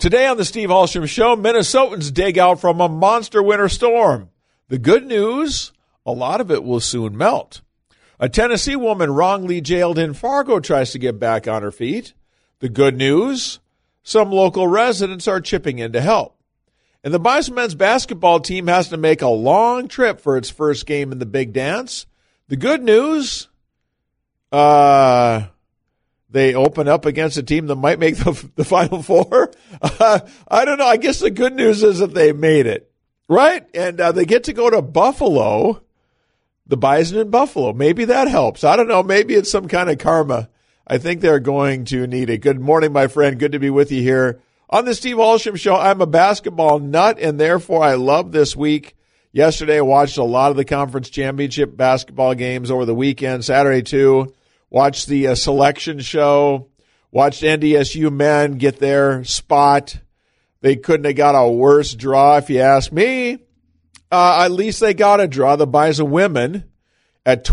Today on the Steve Hallstrom Show, Minnesotans dig out from a monster winter storm. The good news, a lot of it will soon melt. A Tennessee woman wrongly jailed in Fargo tries to get back on her feet. The good news, some local residents are chipping in to help. And the Bison men's basketball team has to make a long trip for its first game in the Big Dance. The good news, they open up against a team that might make the Final Four. I don't know. I guess the good news is that they made it, right? And they get to go to Buffalo, the Bison in Buffalo. Maybe that helps. I don't know. Maybe it's some kind of karma. I think they're going to need it. Good morning, my friend. Good to be with you here on the Steve Hallstrom Show. I'm a basketball nut, and therefore I love this week. Yesterday, I watched a lot of the conference championship basketball games over the weekend, Saturday too. Watched the selection show, watched NDSU men get their spot. They couldn't have got a worse draw, if you ask me. At least they got a draw. The Bison women at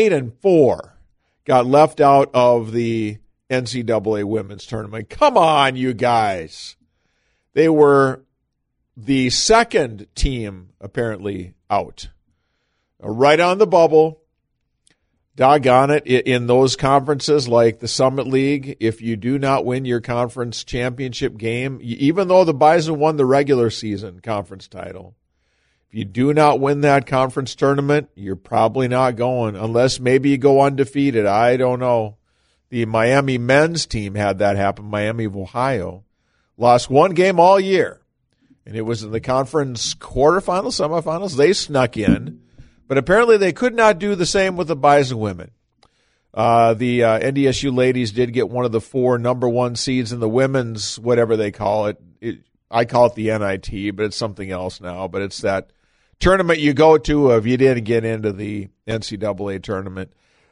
28-4 got left out of the NCAA women's tournament. Come on, you guys. They were the second team, apparently, out. Right on the bubble. Doggone it, in those conferences like the Summit League, if you do not win your conference championship game, even though the Bison won the regular season conference title, if you do not win that conference tournament, you're probably not going, unless maybe you go undefeated. I don't know. The Miami men's team had that happen. Miami of Ohio lost one game all year, and it was in the conference quarterfinals, semifinals. They snuck in. But apparently they could not do the same with the Bison women. The NDSU ladies did get one of the 4 number 1 seeds in the women's, whatever they call it. I call it the NIT, but it's something else now. But it's that tournament you go to if you didn't get into the NCAA tournament.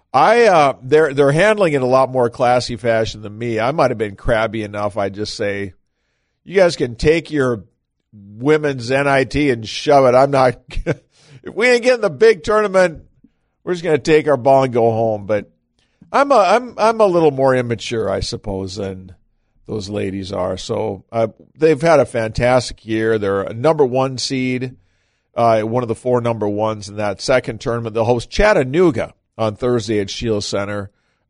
They're handling it a lot more classy fashion than me. I might have been crabby enough. I just say, you guys can take your women's NIT and shove it. I'm not. If we ain't getting the big tournament, we're just going to take our ball and go home. But I'm a little more immature, I suppose, than those ladies are. So they've had a fantastic year. They're a number 1 seed, one of the 4 number 1s in that second tournament. They'll host Chattanooga on Thursday at Shield Center.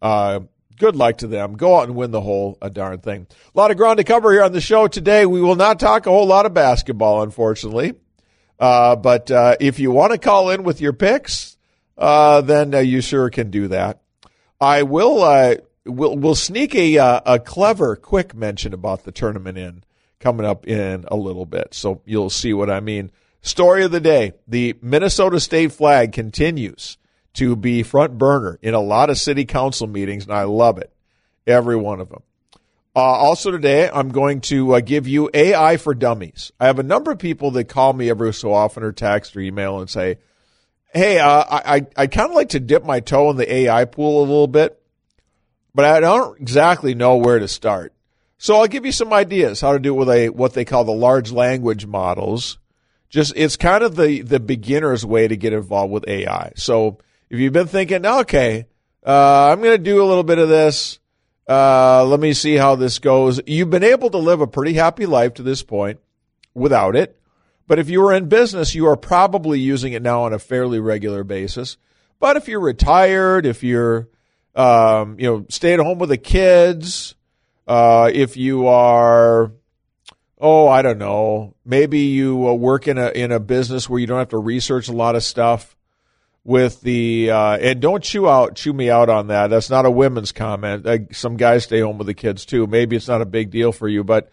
Good luck to them. Go out and win the whole darn thing. A lot of ground to cover here on the show today. We will not talk a whole lot of basketball, unfortunately. But if you want to call in with your picks, then you sure can do that. I will we'll sneak a clever, quick mention about the tournament in coming up in a little bit, so you'll see what I mean. Story of the day: the Minnesota state flag continues to be front burner in a lot of city council meetings, and I love it, every one of them. Also today, I'm going to give you AI for Dummies. I have a number of people that call me every so often or text or email and say, hey, I kind of like to dip my toe in the AI pool a little bit, but I don't exactly know where to start. So I'll give you some ideas how to do it with what they call the large language models. It's kind of the beginner's way to get involved with AI. So if you've been thinking, okay, I'm going to do a little bit of this, let me see how this goes. You've been able to live a pretty happy life to this point without it. But if you were in business, you are probably using it now on a fairly regular basis. But if you're retired, if you're, stay at home with the kids, if you are, I don't know, maybe you work in a business where you don't have to research a lot of stuff. With the and don't chew me out on that. That's not a women's comment. Some guys stay home with the kids too. Maybe it's not a big deal for you, but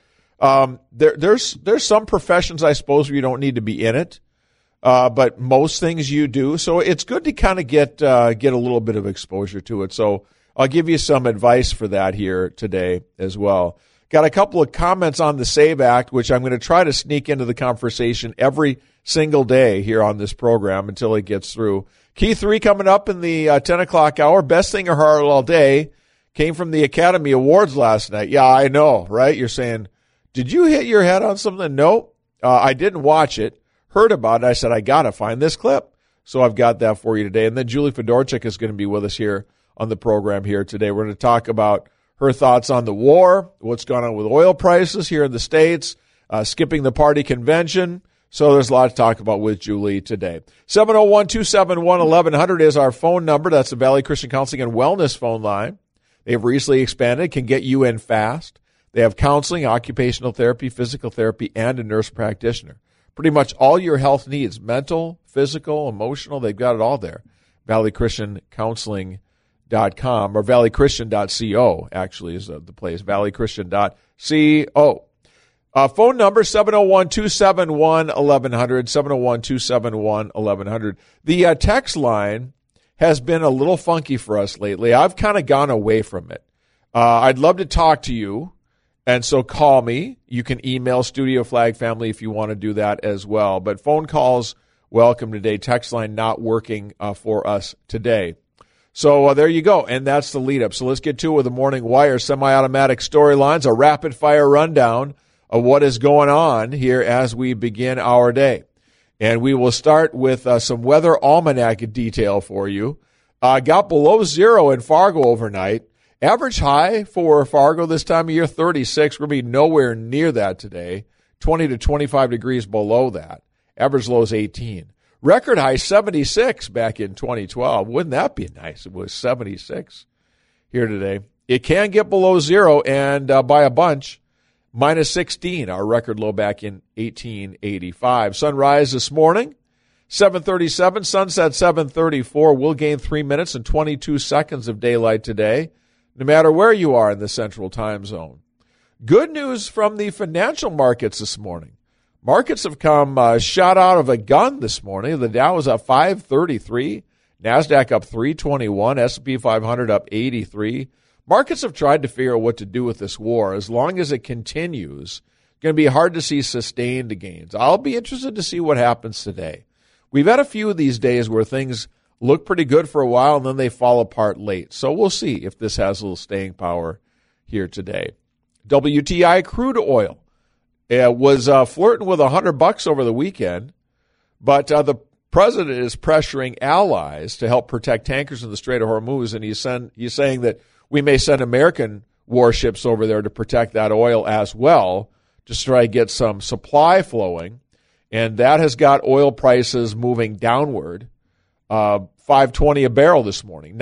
there's some professions, I suppose, where you don't need to be in it, but most things you do. So it's good to kind of get a little bit of exposure to it. So I'll give you some advice for that here today as well. Got a couple of comments on the SAVE Act, which I'm going to try to sneak into the conversation every single day here on this program until it gets through. Key 3 coming up in the 10 o'clock hour. Best thing I heard all day came from the Academy Awards last night. Yeah, I know, right? You're saying, did you hit your head on something? Nope. I didn't watch it. Heard about it. I said, I got to find this clip. So I've got that for you today. And then Julie Fedorchik is going to be with us here on the program here today. We're going to talk about her thoughts on the war, what's going on with oil prices here in the States, skipping the party convention. So there's a lot to talk about with Julie today. 701-271-1100 is our phone number. That's the Valley Christian Counseling and Wellness phone line. They've recently expanded, can get you in fast. They have counseling, occupational therapy, physical therapy, and a nurse practitioner. Pretty much all your health needs, mental, physical, emotional, they've got it all there. valleychristiancounseling.com or valleychristian.co actually is the place, valleychristian.co. Phone number 701-271-1100, 701-271-1100. The text line has been a little funky for us lately. I've kind of gone away from it. I'd love to talk to you, and so call me. You can email Studio Flag Family if you want to do that as well. But phone calls, welcome today. Text line not working for us today. So there you go, and that's the lead-up. So let's get to it with the Morning Wire semi-automatic storylines, a rapid-fire rundown of what is going on here as we begin our day. And we will start with some weather almanac detail for you. Got below zero in Fargo overnight. Average high for Fargo this time of year, 36. We're going to be nowhere near that today. 20 to 25 degrees below that. Average low is 18. Record high, 76 back in 2012. Wouldn't that be nice? It was 76 here today. It can get below zero, and by a bunch. Minus 16, our record low back in 1885. Sunrise this morning, 7:37. Sunset, 7:34. We'll gain 3 minutes and 22 seconds of daylight today, no matter where you are in the central time zone. Good news from the financial markets this morning. Markets have come shot out of a gun this morning. The Dow is up 533. NASDAQ up 321. S&P 500 up 83. Markets have tried to figure out what to do with this war. As long as it continues, it's going to be hard to see sustained gains. I'll be interested to see what happens today. We've had a few of these days where things look pretty good for a while and then they fall apart late. So we'll see if this has a little staying power here today. WTI crude oil was flirting with $100 over the weekend, but the president is pressuring allies to help protect tankers in the Strait of Hormuz, and he's saying that we may send American warships over there to protect that oil as well, just to try to get some supply flowing. And that has got oil prices moving downward. $5.20 a barrel this morning,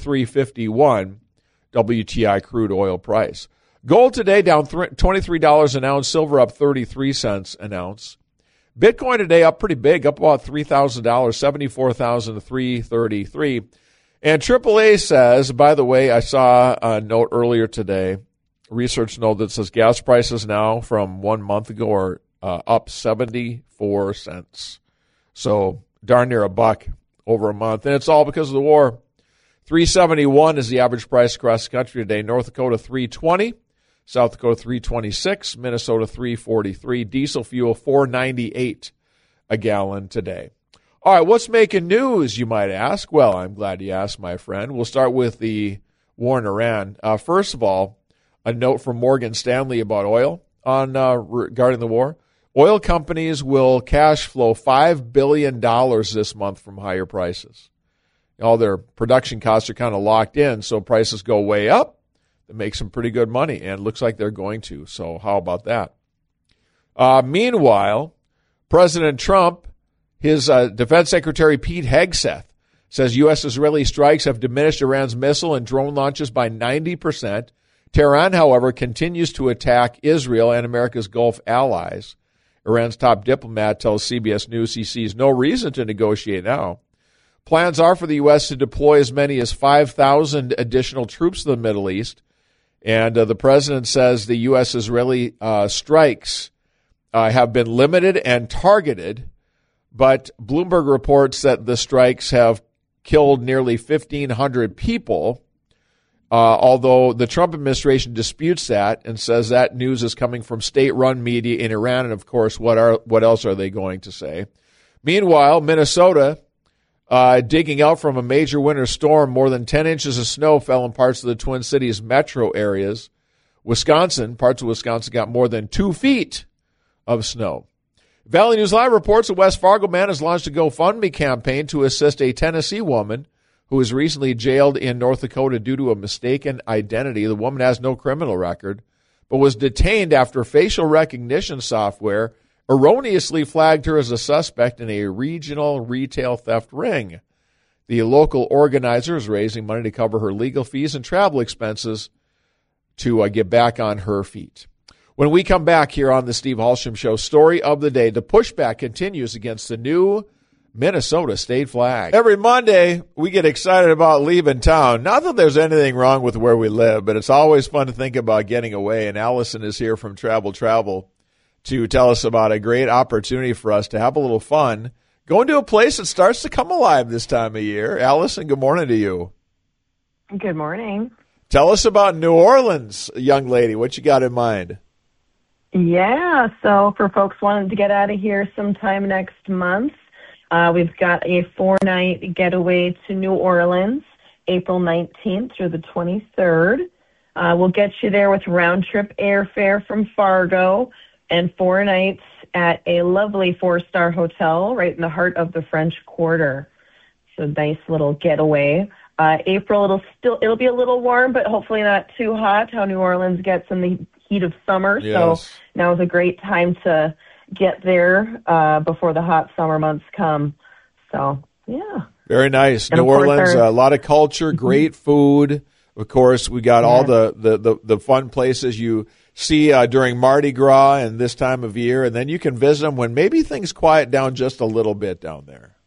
$93.51 WTI crude oil price. Gold today down $23 an ounce, silver up 33 cents an ounce. Bitcoin today up pretty big, up about $3,000, 74,333. And AAA says, by the way, I saw a note earlier today, a research note that says gas prices now from 1 month ago are up 74 cents. So darn near $1 over a month. And it's all because of the war. $3.71 is the average price across the country today. North Dakota $3.20, South Dakota $3.26, Minnesota $3.43, diesel fuel $4.98 a gallon today. All right, what's making news, you might ask? Well, I'm glad you asked, my friend. We'll start with the war in Iran. First of all, a note from Morgan Stanley about oil regarding the war. Oil companies will cash flow $5 billion this month from higher prices. All their production costs are kind of locked in, so prices go way up. They make some pretty good money, and it looks like they're going to. So how about that? Meanwhile, President Trump, his Defense Secretary Pete Hegseth says U.S.-Israeli strikes have diminished Iran's missile and drone launches by 90%. Tehran, however, continues to attack Israel and America's Gulf allies. Iran's top diplomat tells CBS News he sees no reason to negotiate now. Plans are for the U.S. to deploy as many as 5,000 additional troops to the Middle East. And the president says the U.S.-Israeli strikes have been limited and targeted, but Bloomberg reports that the strikes have killed nearly 1,500 people, although the Trump administration disputes that and says that news is coming from state-run media in Iran. And, of course, what else are they going to say? Meanwhile, Minnesota, digging out from a major winter storm, more than 10 inches of snow fell in parts of the Twin Cities metro areas. Parts of Wisconsin got more than 2 feet of snow. Valley News Live reports a West Fargo man has launched a GoFundMe campaign to assist a Tennessee woman who was recently jailed in North Dakota due to a mistaken identity. The woman has no criminal record, but was detained after facial recognition software erroneously flagged her as a suspect in a regional retail theft ring. The local organizer is raising money to cover her legal fees and travel expenses to get back on her feet. When we come back here on the Steve Halsham Show, story of the day, the pushback continues against the new Minnesota state flag. Every Monday, we get excited about leaving town. Not that there's anything wrong with where we live, but it's always fun to think about getting away. And Allison is here from Travel to tell us about a great opportunity for us to have a little fun going to a place that starts to come alive this time of year. Allison, good morning to you. Good morning. Tell us about New Orleans, young lady. What you got in mind? Yeah, so for folks wanting to get out of here sometime next month, we've got a 4-night getaway to New Orleans, April 19th through the 23rd. We'll get you there with round-trip airfare from Fargo and 4 nights at a lovely 4-star hotel right in the heart of the French Quarter. So nice little getaway. April, it'll be a little warm, but hopefully not too hot, how New Orleans gets in the heat of summer. Yes. So now is a great time to get there before the hot summer months come. So, yeah. Very nice. And New Orleans, a lot of culture, great food. Of course, we got all the fun places you see during Mardi Gras and this time of year, and then you can visit them when maybe things quiet down just a little bit down there.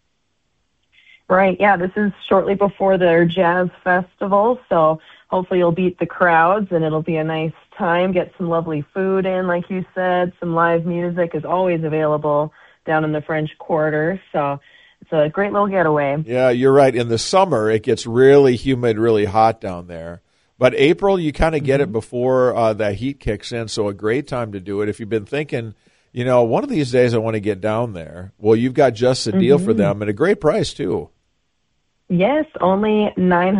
Right, yeah, this is shortly before their jazz festival, so hopefully you'll beat the crowds and it'll be a nice time. Get some lovely food in, like you said. Some live music is always available down in the French Quarter, so it's a great little getaway. Yeah, you're right. In the summer, it gets really humid, really hot down there. But April, you kind of get it before that heat kicks in, so a great time to do it. If you've been thinking, one of these days I want to get down there, well, you've got just the deal for them and a great price, too. Yes, only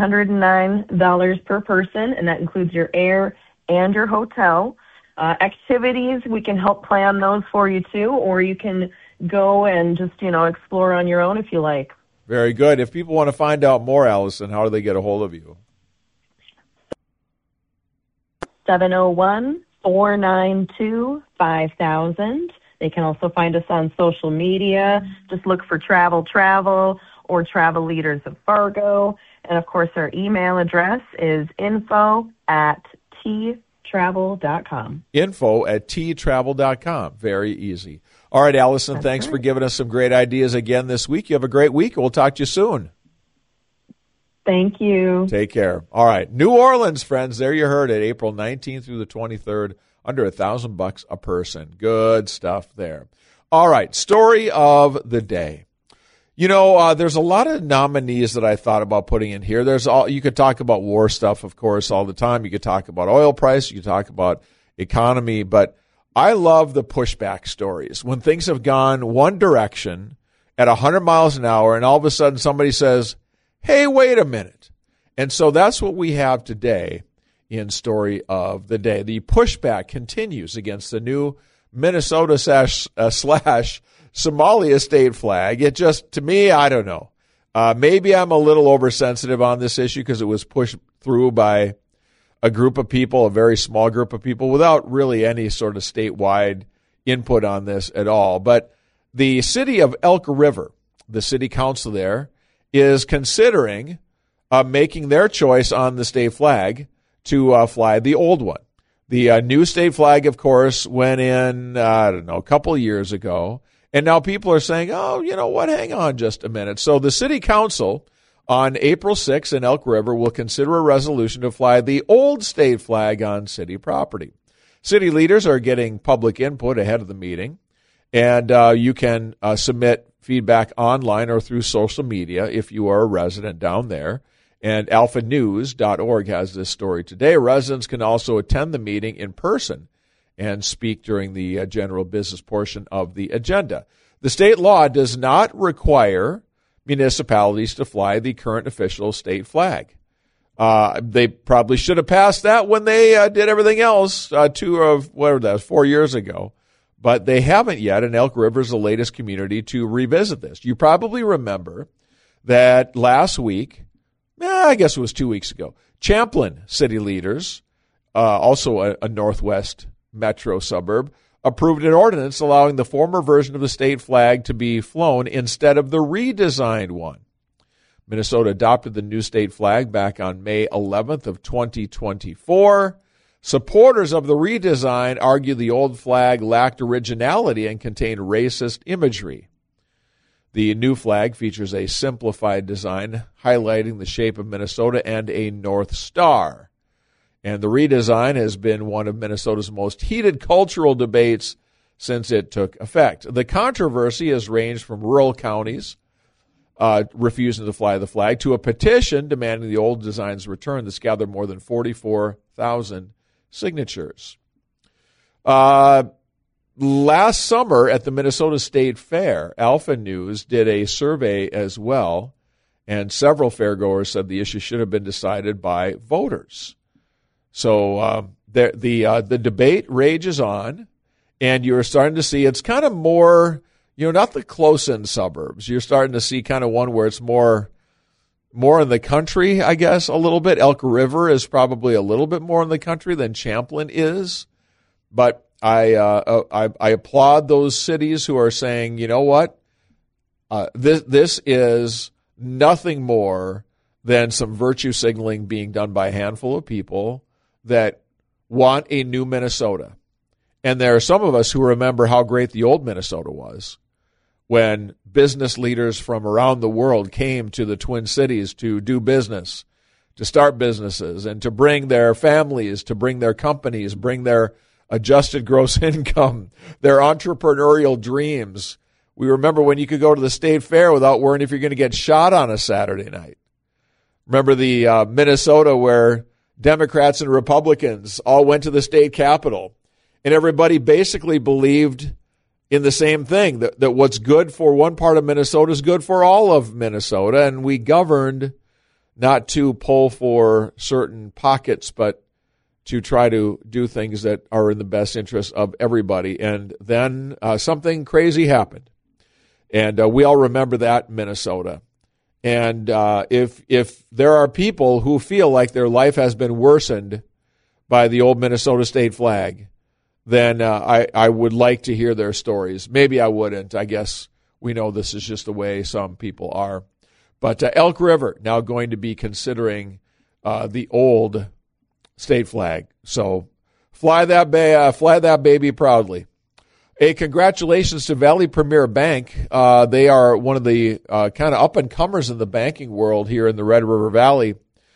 $909 per person, and that includes your air and your hotel. Activities, we can help plan those for you, too, or you can go and just, explore on your own if you like. Very good. If people want to find out more, Allison, how do they get a hold of you? 701-492-5000. They can also find us on social media. Just look for Travel or Travel Leaders of Fargo. And, of course, our email address is info@ttravel.com. Info@ttravel.com. Very easy. All right, Allison, thanks for giving us some great ideas again this week. You have a great week. We'll talk to you soon. Thank you. Take care. All right. New Orleans, friends. There you heard it. April 19th through the 23rd. Under $1,000 a person. Good stuff there. All right. Story of the day. There's a lot of nominees that I thought about putting in here. You could talk about war stuff, of course, all the time. You could talk about oil price. You could talk about economy. But I love the pushback stories. When things have gone one direction at 100 miles an hour and all of a sudden somebody says, hey, wait a minute. And so that's what we have today in Story of the Day. The pushback continues against the new Minnesota / Somalia state flag. It just, to me, I don't know. Maybe I'm a little oversensitive on this issue because it was pushed through by a group of people, a very small group of people, without really any sort of statewide input on this at all. But the city of Elk River, the city council there, is considering making their choice on the state flag to fly the old one. The new state flag, of course, went in, a couple of years ago. And now people are saying, oh, you know what, hang on just a minute. So the city council on April 6th in Elk River will consider a resolution to fly the old state flag on city property. City leaders are getting public input ahead of the meeting. And you can submit feedback online or through social media if you are a resident down there. And alphanews.org has this story today. Residents can also attend the meeting in person and speak during the general business portion of the agenda. The state law does not require municipalities to fly the current official state flag. They probably should have passed that when they did everything else 4 years ago. But they haven't yet, and Elk River is the latest community to revisit this. You probably remember that last week, I guess it was 2 weeks ago. Champlin city leaders, also a northwest metro suburb, approved an ordinance allowing the former version of the state flag to be flown instead of the redesigned one. Minnesota adopted the new state flag back on May 11th of 2024. Supporters of the redesign argue the old flag lacked originality and contained racist imagery. The new flag features a simplified design highlighting the shape of Minnesota and a North Star. And the redesign has been one of Minnesota's most heated cultural debates since it took effect. The controversy has ranged from rural counties refusing to fly the flag to a petition demanding the old design's return that's gathered more than 44,000 signatures. Last summer at the Minnesota State Fair, Alpha News did a survey as well, and several fairgoers said the issue should have been decided by voters. So the debate rages on, and you're starting to see it's kind of more, not the close-in suburbs. You're starting to see kind of one where it's more in the country, I guess, a little bit. Elk River is probably a little bit more in the country than Champlin is, but I applaud those cities who are saying, you know what, this is nothing more than some virtue signaling being done by a handful of people that want a new Minnesota. And there are some of us who remember how great the old Minnesota was when business leaders from around the world came to the Twin Cities to do business, to start businesses, and to bring their families, to bring their companies, bring their adjusted gross income, their entrepreneurial dreams. We remember when you could go to the state fair without worrying if you're going to get shot on a Saturday night. Remember the Minnesota where Democrats and Republicans all went to the state capitol, and everybody basically believed in the same thing, that what's good for one part of Minnesota is good for all of Minnesota, and we governed not to pull for certain pockets, but to try to do things that are in the best interest of everybody. And then something crazy happened. And we all remember that, Minnesota. And if there are people who feel like their life has been worsened by the old Minnesota state flag, then I would like to hear their stories. Maybe I wouldn't. I guess we know this is just the way some people are. But Elk River now going to be considering the old state flag. So fly that baby proudly. A congratulations to Valley Premier Bank. They are one of the kind of up-and-comers in the banking world here in the Red River Valley.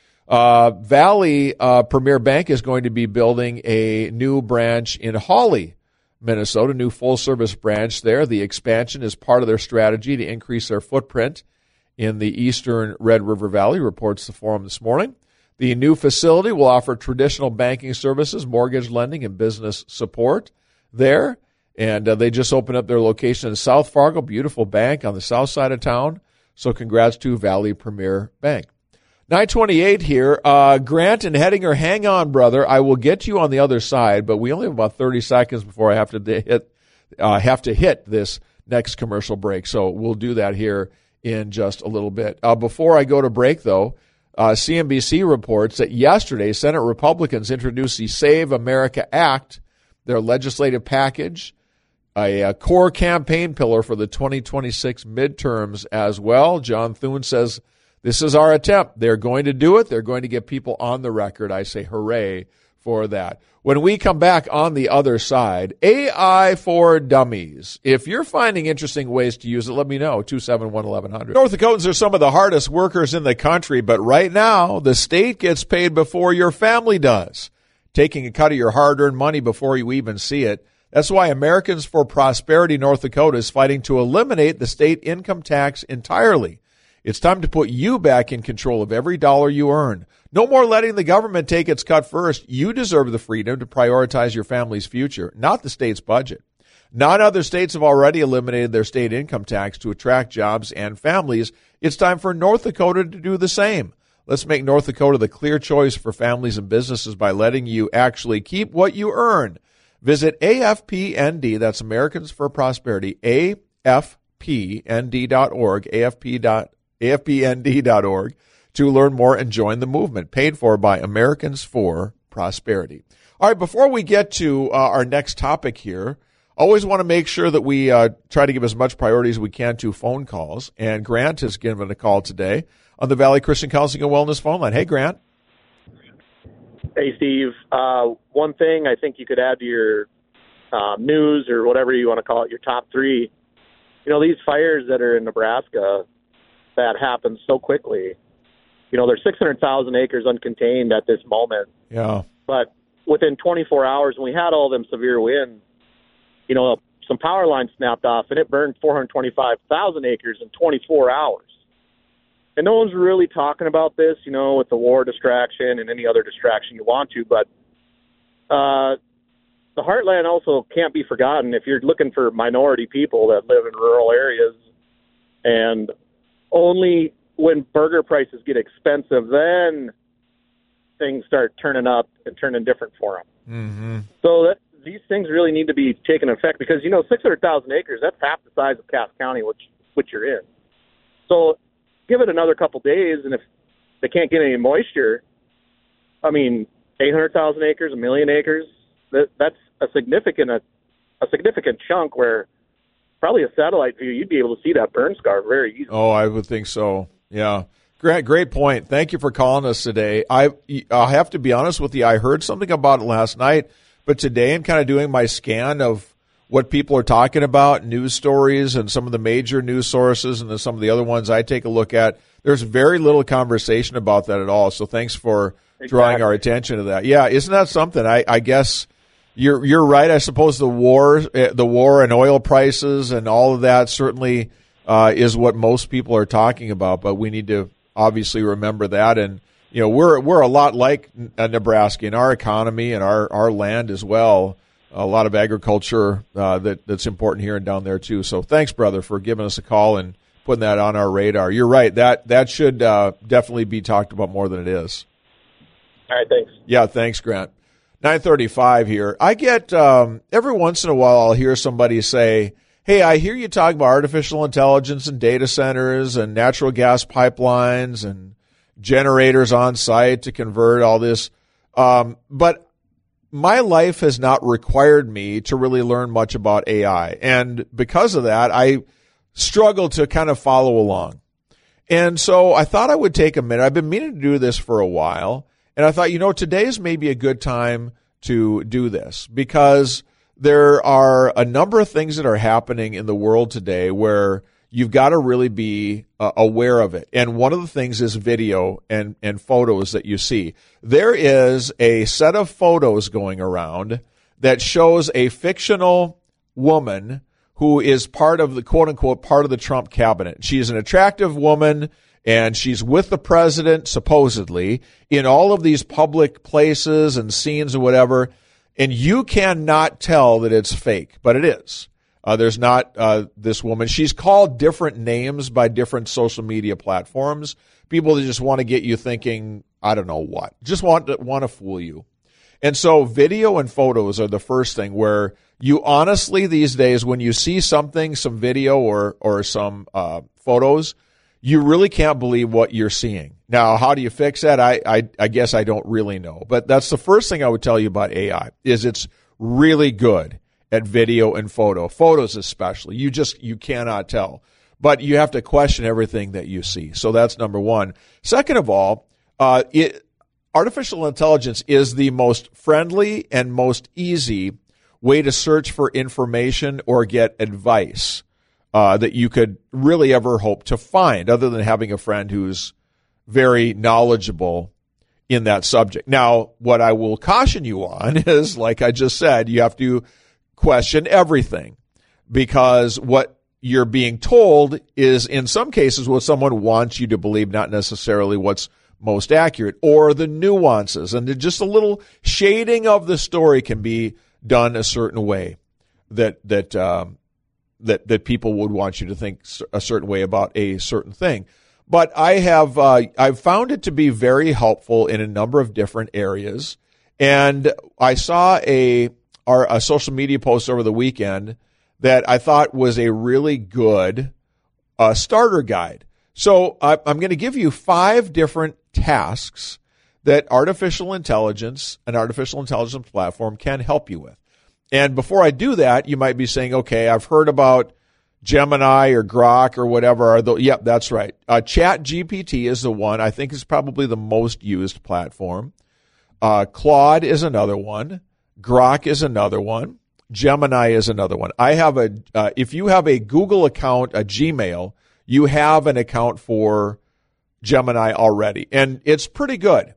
Valley Premier Bank is going to be building a new branch in Hawley, Minnesota, new full-service branch there. The expansion is part of their strategy to increase their footprint in the eastern Red River Valley, reports the Forum this morning. The new facility will offer traditional banking services, mortgage lending, and business support there. And they just opened up their location in South Fargo, beautiful bank on the south side of town. So congrats to Valley Premier Bank. 9:28 here. Grant and Hettinger, hang on, brother. I will get you on the other side, but we only have about 30 seconds before I have to hit this next commercial break. So we'll do that here in just a little bit. Before I go to break, though, CNBC reports that yesterday Senate Republicans introduced the Save America Act, their legislative package, a core campaign pillar for the 2026 midterms as well. John Thune says, this is our attempt. They're going to do it. They're going to get people on the record. I say hooray for that. When we come back on the other side, AI for Dummies. If you're finding interesting ways to use it, let me know, 271-1100. North Dakotans are some of the hardest workers in the country, but right now, the state gets paid before your family does, taking a cut of your hard-earned money before you even see it. That's why Americans for Prosperity North Dakota is fighting to eliminate the state income tax entirely. It's time to put you back in control of every dollar you earn. No more letting the government take its cut first. You deserve the freedom to prioritize your family's future, not the state's budget. 9 other states have already eliminated their state income tax to attract jobs and families. It's time for North Dakota to do the same. Let's make North Dakota the clear choice for families and businesses by letting you actually keep what you earn. Visit AFPND, that's Americans for Prosperity, AFPND.org, AFPND.org, to learn more and join the movement, paid for by Americans for Prosperity. All right, before we get to our next topic here, always want to make sure that we try to give as much priority as we can to phone calls. And Grant has given a call today on the Valley Christian Counseling and Wellness phone line. Hey, Grant. Hey, Steve. One thing I think you could add to your news or whatever you want to call it, your top three, these fires that are in Nebraska that happen so quickly, there's 600,000 acres uncontained at this moment. Yeah. But within 24 hours, when we had all them severe winds, some power lines snapped off, and it burned 425,000 acres in 24 hours. And no one's really talking about this, with the war distraction and any other distraction you want to. But the heartland also can't be forgotten if you're looking for minority people that live in rural areas. And only when burger prices get expensive, then things start turning up and turning different for them. Mm-hmm. So these things really need to be taken effect because, 600,000 acres, that's half the size of Cass County, which you're in. So give it another couple days, and if they can't get any moisture, 800,000 acres, 1 million acres, that's a significant chunk where probably a satellite view, you'd be able to see that burn scar very easily. Oh, I would think so. Yeah. Great point. Thank you for calling us today. I'll have to be honest with you. I heard something about it last night, but today I'm kind of doing my scan of what people are talking about, news stories and some of the major news sources and then some of the other ones I take a look at. There's very little conversation about that at all. So thanks for drawing our attention to that. Yeah, isn't that something? I guess you're right. I suppose the war and oil prices and all of that certainly is what most people are talking about, but we need to obviously remember that. And we're a lot like Nebraska in our economy and our land as well. A lot of agriculture that's important here and down there too. So thanks, brother, for giving us a call and putting that on our radar. You're right. That should definitely be talked about more than it is. All right, thanks. Yeah, thanks, Grant. 9:35 here. I get every once in a while I'll hear somebody say, hey, I hear you talk about artificial intelligence and data centers and natural gas pipelines and generators on site to convert all this. But my life has not required me to really learn much about AI. And because of that, I struggle to kind of follow along. And so I thought I would take a minute. I've been meaning to do this for a while. And I thought, today's maybe a good time to do this because there are a number of things that are happening in the world today where you've got to really be aware of it. And one of the things is video and photos that you see. There is a set of photos going around that shows a fictional woman who is part of the quote unquote part of the Trump cabinet. She's an attractive woman and she's with the president supposedly in all of these public places and scenes or whatever. And you cannot tell that it's fake, but it is. There's not this woman. She's called different names by different social media platforms. People that just want to get you thinking, I don't know what. Just want to fool you. And so video and photos are the first thing where you honestly these days, when you see something, some video or some photos, you really can't believe what you're seeing. Now, how do you fix that? I guess I don't really know. But that's the first thing I would tell you about AI is it's really good at video and photos especially. You cannot tell. But you have to question everything that you see. So that's number one. Second of all, artificial intelligence is the most friendly and most easy way to search for information or get advice that you could really ever hope to find, other than having a friend who's very knowledgeable in that subject. Now, what I will caution you on is, like I just said, you have to question everything because what you're being told is, in some cases, what someone wants you to believe, not necessarily what's most accurate, or the nuances. And just a little shading of the story can be done a certain way that people would want you to think a certain way about a certain thing. But I've found it to be very helpful in a number of different areas. And I saw a social media post over the weekend that I thought was a really good starter guide. So I'm going to give you 5 different tasks that artificial intelligence, an artificial intelligence platform, can help you with. And before I do that, you might be saying, okay, I've heard about Gemini or Grok or whatever. Yep, that's right. ChatGPT is the one I think is probably the most used platform. Claude is another one. Grok is another one. Gemini is another one. I have if you have a Google account, a Gmail, you have an account for Gemini already, and it's pretty good.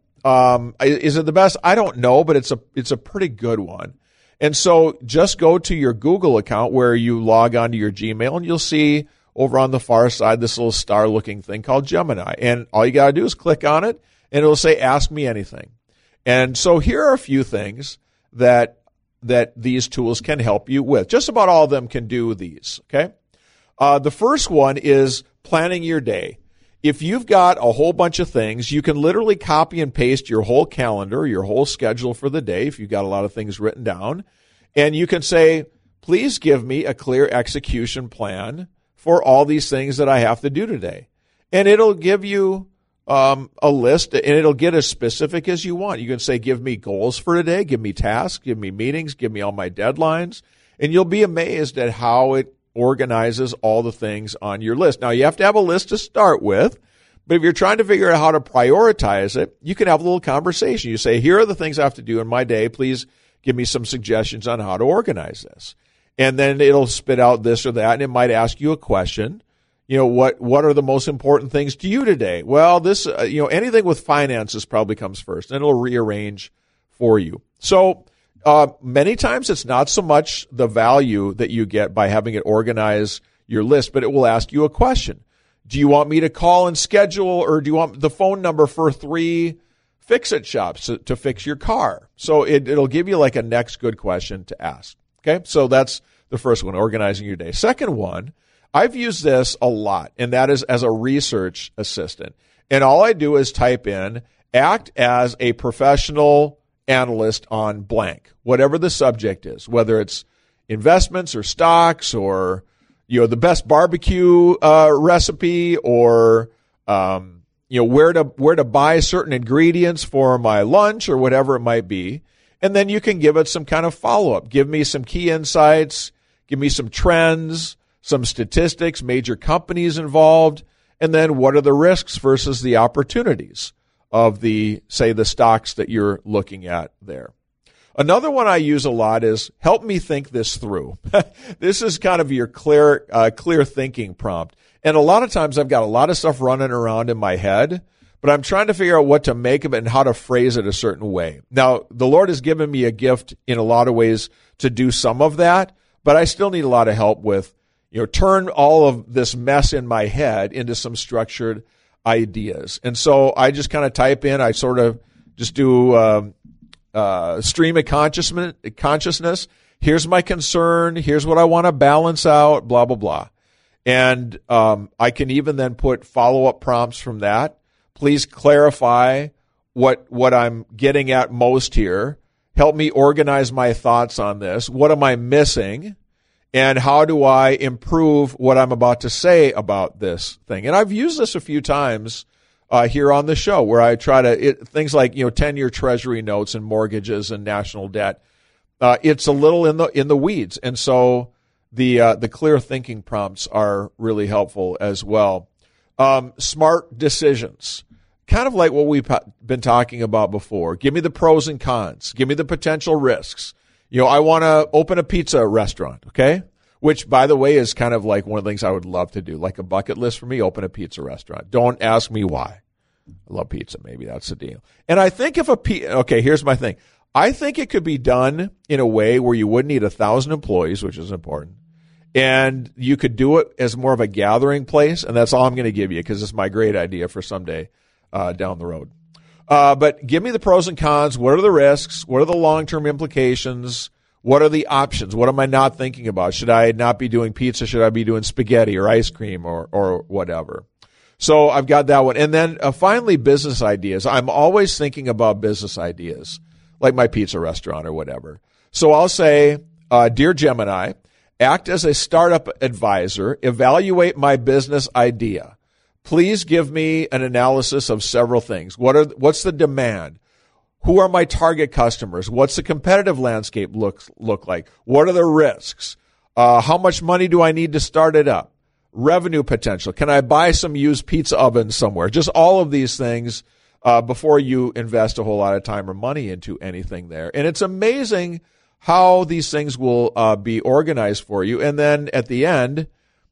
Is it the best? I don't know, but it's a pretty good one. And so just go to your Google account where you log onto your Gmail, and you'll see over on the far side this little star-looking thing called Gemini. And all you got to do is click on it, and it'll say, ask me anything. And so here are a few things that these tools can help you with. Just about all of them can do these, okay? The first one is planning your day. If you've got a whole bunch of things, you can literally copy and paste your whole calendar, your whole schedule for the day, if you've got a lot of things written down, and you can say, please give me a clear execution plan for all these things that I have to do today. And it'll give you a list, and it'll get as specific as you want. You can say, give me goals for today, give me tasks, give me meetings, give me all my deadlines, and you'll be amazed at how it organizes all the things on your list. Now, you have to have a list to start with, but if you're trying to figure out how to prioritize it, you can have a little conversation. You say, here are the things I have to do in my day. Please give me some suggestions on how to organize this. And then it'll spit out this or that, and it might ask you a question. You know, what are the most important things to you today? Well, this, anything with finances probably comes first, and it'll rearrange for you. So, many times it's not so much the value that you get by having it organize your list, but it will ask you a question. Do you want me to call and schedule, or do you want the phone number for 3 fix-it shops to fix your car? So it'll give you like a next good question to ask. Okay, so that's the first one, organizing your day. Second one, I've used this a lot, and that is as a research assistant. And all I do is type in, act as a professional analyst on blank, whatever the subject is, whether it's investments or stocks or, the best barbecue recipe or, where to buy certain ingredients for my lunch or whatever it might be. And then you can give it some kind of follow-up. Give me some key insights, give me some trends, some statistics, major companies involved, and then what are the risks versus the opportunities of the stocks that you're looking at there. Another one I use a lot is help me think this through. This is kind of your clear thinking prompt. And a lot of times I've got a lot of stuff running around in my head, but I'm trying to figure out what to make of it and how to phrase it a certain way. Now, the Lord has given me a gift in a lot of ways to do some of that, but I still need a lot of help with, turn all of this mess in my head into some structured ideas. And so I just kind of type in, I sort of just do stream of consciousness. Here's my concern. Here's what I want to balance out, blah, blah, blah. And I can even then put follow-up prompts from that. Please clarify what I'm getting at most here. Help me organize my thoughts on this. What am I missing? And how do I improve what I'm about to say about this thing? And I've used this a few times here on the show where I try to, things like, 10-year treasury notes and mortgages and national debt. It's a little in the weeds. And so the clear thinking prompts are really helpful as well. Smart decisions, kind of like what we've been talking about before. Give me the pros and cons. Give me the potential risks. I want to open a pizza restaurant, okay? Which, by the way, is kind of like one of the things I would love to do, like a bucket list for me, open a pizza restaurant. Don't ask me why. I love pizza. Maybe that's the deal. And I think okay, here's my thing. I think it could be done in a way where you wouldn't need 1,000 employees, which is important. And you could do it as more of a gathering place. And that's all I'm going to give you because it's my great idea for someday down the road. But give me the pros and cons. What are the risks? What are the long-term implications? What are the options? What am I not thinking about? Should I not be doing pizza? Should I be doing spaghetti or ice cream or whatever? So I've got that one. And then finally, business ideas. I'm always thinking about business ideas, like my pizza restaurant or whatever. So I'll say, Dear Gemini, act as a startup advisor, evaluate my business idea. please give me an analysis of several things. What's the demand? Who are my target customers? What's the competitive landscape look like? What are the risks? How much money do I need to start it up? Revenue potential. Can I buy some used pizza ovens somewhere? Just all of these things before you invest a whole lot of time or money into anything there. And it's amazing how these things will be organized for you. And then at the end,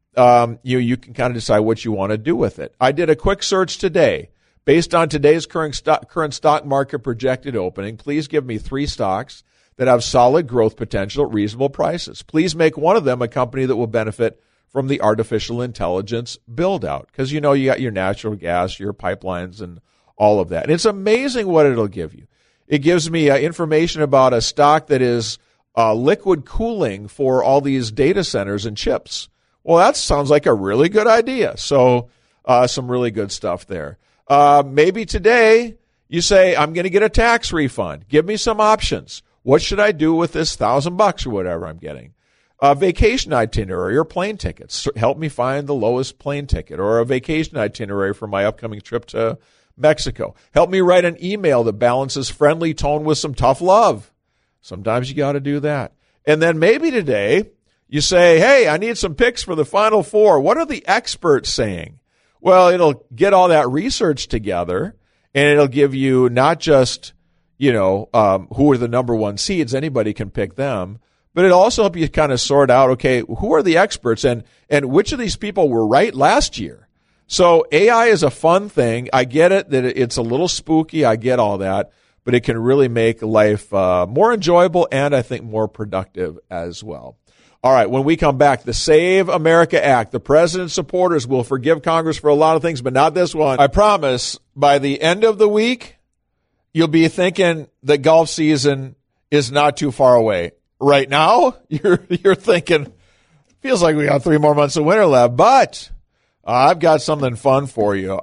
you can kind of decide what you want to do with it. I did a quick search today. Based on today's current stock market projected opening, please give me 3 stocks that have solid growth potential at reasonable prices. Please make one of them a company that will benefit from the artificial intelligence build-out. Because, you got your natural gas, your pipelines, and all of that. And it's amazing what it'll give you. It gives me information about a stock that is liquid cooling for all these data centers and chips. Well, that sounds like a really good idea. So some really good stuff there. Maybe today you say, I'm going to get a tax refund. Give me some options. What should I do with this $1,000 or whatever I'm getting? A vacation itinerary or plane tickets. Help me find the lowest plane ticket, or a vacation itinerary for my upcoming trip to Mexico. Help me write an email that balances friendly tone with some tough love. Sometimes you got to do that. And then maybe today you say, hey, I need some picks for the Final Four. What are the experts saying? Well, it'll get all that research together, and it'll give you not just, who are the number 1 seeds. Anybody can pick them. But it'll also help you kind of sort out, okay, who are the experts, and which of these people were right last year? So AI is a fun thing. I get it that it's a little spooky. I get all that. But it can really make life more enjoyable and, I think, more productive as well. All right, when we come back, the Save America Act. The president's supporters will forgive Congress for a lot of things, but not this one. I promise, by the end of the week, you'll be thinking that golf season is not too far away. Right now, you're thinking, feels like we got 3 more months of winter left, but I've got something fun for you.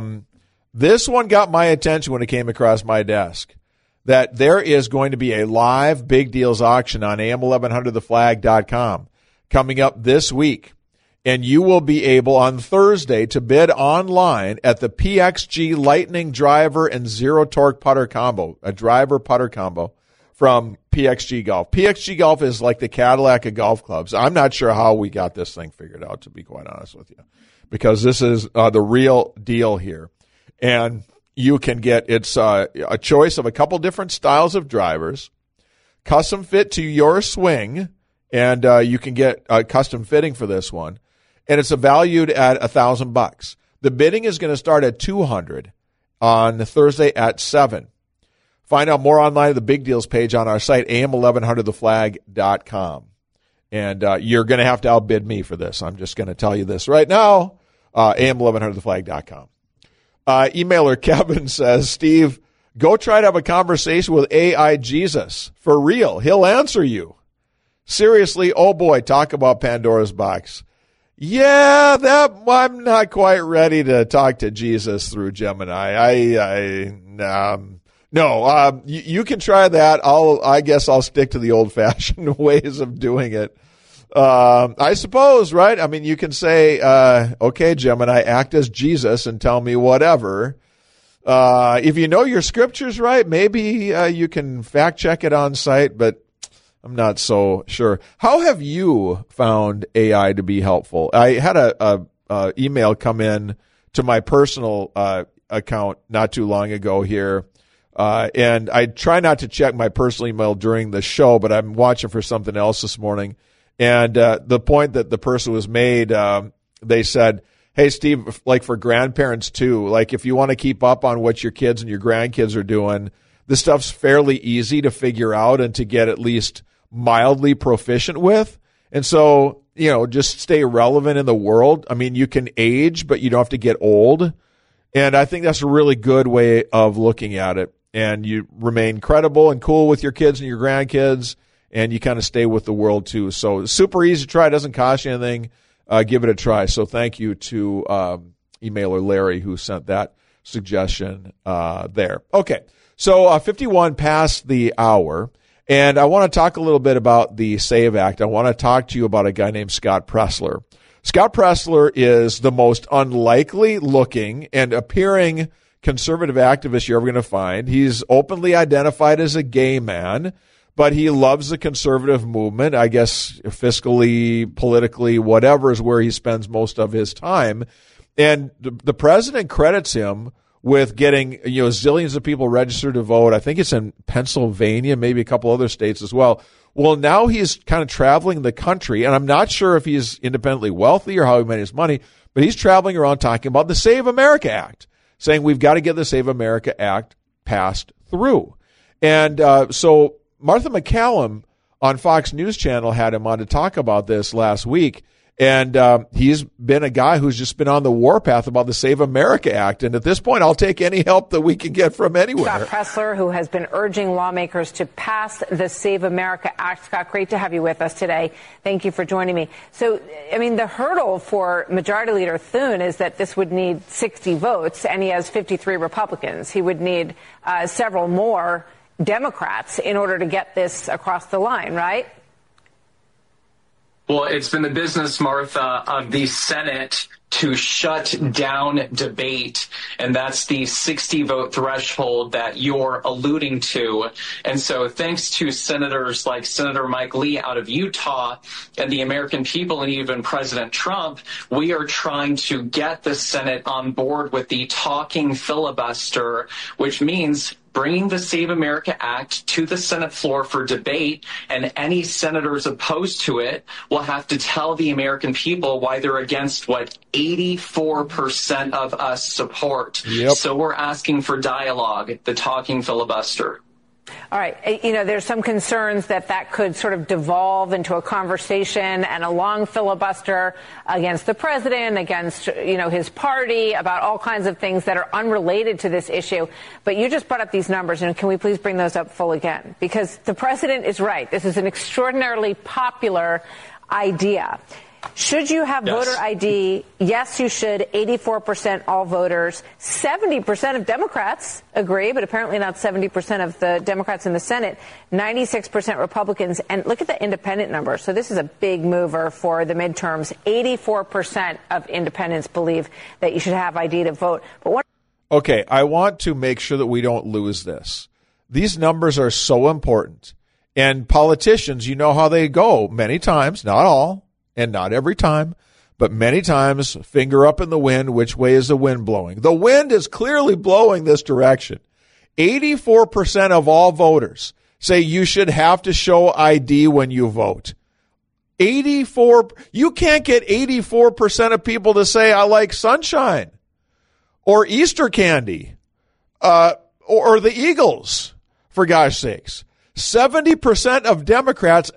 This one got my attention when it came across my desk, that there is going to be a live big deals auction on am1100theflag.com coming up this week. And you will be able on Thursday to bid online at the PXG Lightning driver and zero torque putter combo, a driver putter combo from PXG Golf. PXG Golf is like the Cadillac of golf clubs. I'm not sure how we got this thing figured out, to be quite honest with you, because this is the real deal here. And you can get, it's a choice of a couple different styles of drivers, custom fit to your swing, and you can get custom fitting for this one. And it's valued at $1,000. The bidding is going to start at $200 on Thursday at 7. Find out more online at the Big Deals page on our site, am1100theflag.com. And you're going to have to outbid me for this. I'm just going to tell you this right now, am1100theflag.com. Emailer Kevin says, Steve, go try to have a conversation with AI Jesus. For real, he'll answer you. Seriously, oh boy, talk about Pandora's box. Yeah, I'm not quite ready to talk to Jesus through Gemini. No, you can try that. I guess I'll stick to the old-fashioned ways of doing it. I suppose, right? I mean, you can say, okay, Gemini, act as Jesus and tell me whatever. If you know your scriptures right, maybe you can fact check it on site, but I'm not so sure. How have you found AI to be helpful? I had a email come in to my personal account not too long ago here. And I try not to check my personal email during the show, but I'm watching for something else this morning. And the point that the person was made, they said, hey, Steve, like for grandparents too, like if you want to keep up on what your kids and your grandkids are doing, this stuff's fairly easy to figure out and to get at least mildly proficient with. And so, just stay relevant in the world. I mean, you can age, but you don't have to get old. And I think that's a really good way of looking at it. And you remain credible and cool with your kids and your grandkids, and you kind of stay with the world too. So super easy to try. It doesn't cost you anything. Give it a try. So thank you to emailer Larry who sent that suggestion there. Okay, so 51 past the hour. And I want to talk a little bit about the SAVE Act. I want to talk to you about a guy named Scott Presler. Scott Presler is the most unlikely looking and appearing conservative activist you're ever going to find. He's openly identified as a gay man, but he loves the conservative movement. I guess fiscally, politically, whatever is where he spends most of his time. And the president credits him with getting, zillions of people registered to vote. I think it's in Pennsylvania, maybe a couple other states as well. Well, now he's kind of traveling the country, and I'm not sure if he's independently wealthy or how he made his money, but he's traveling around talking about the Save America Act, saying we've got to get the Save America Act passed through. And so Martha McCallum on Fox News Channel had him on to talk about this last week. And he's been a guy who's just been on the warpath about the Save America Act. And at this point, I'll take any help that we can get from anywhere. Scott Presler, who has been urging lawmakers to pass the Save America Act. Scott, great to have you with us today. Thank you for joining me. So, the hurdle for Majority Leader Thune is that this would need 60 votes, and he has 53 Republicans. He would need several more Democrats in order to get this across the line, right? Well, it's been the business, Martha, of the Senate to shut down debate, and that's the 60-vote threshold that you're alluding to. And so thanks to senators like Senator Mike Lee out of Utah and the American people and even President Trump, we are trying to get the Senate on board with the talking filibuster, which means bringing the Save America Act to the Senate floor for debate, and any senators opposed to it will have to tell the American people why they're against what 84% of us support. Yep. So we're asking for dialogue, the talking filibuster. All right. There's some concerns that could sort of devolve into a conversation and a long filibuster against the president, against, his party, about all kinds of things that are unrelated to this issue. But you just brought up these numbers, and can we please bring those up full again? Because the president is right. This is an extraordinarily popular idea. Should you have voter ID? Yes, you should. 84% all voters. 70% of Democrats agree, but apparently not 70% of the Democrats in the Senate. 96% Republicans. And look at the independent number. So this is a big mover for the midterms. 84% of independents believe that you should have ID to vote. But Okay, I want to make sure that we don't lose this. These numbers are so important. And politicians, you know how they go many times, not all. And not every time, but many times, finger up in the wind, which way is the wind blowing? The wind is clearly blowing this direction. 84% of all voters say you should have to show ID when you vote. 84, you can't get 84% of people to say, I like sunshine, or Easter candy, or the Eagles, for gosh sakes. 70% of Democrats,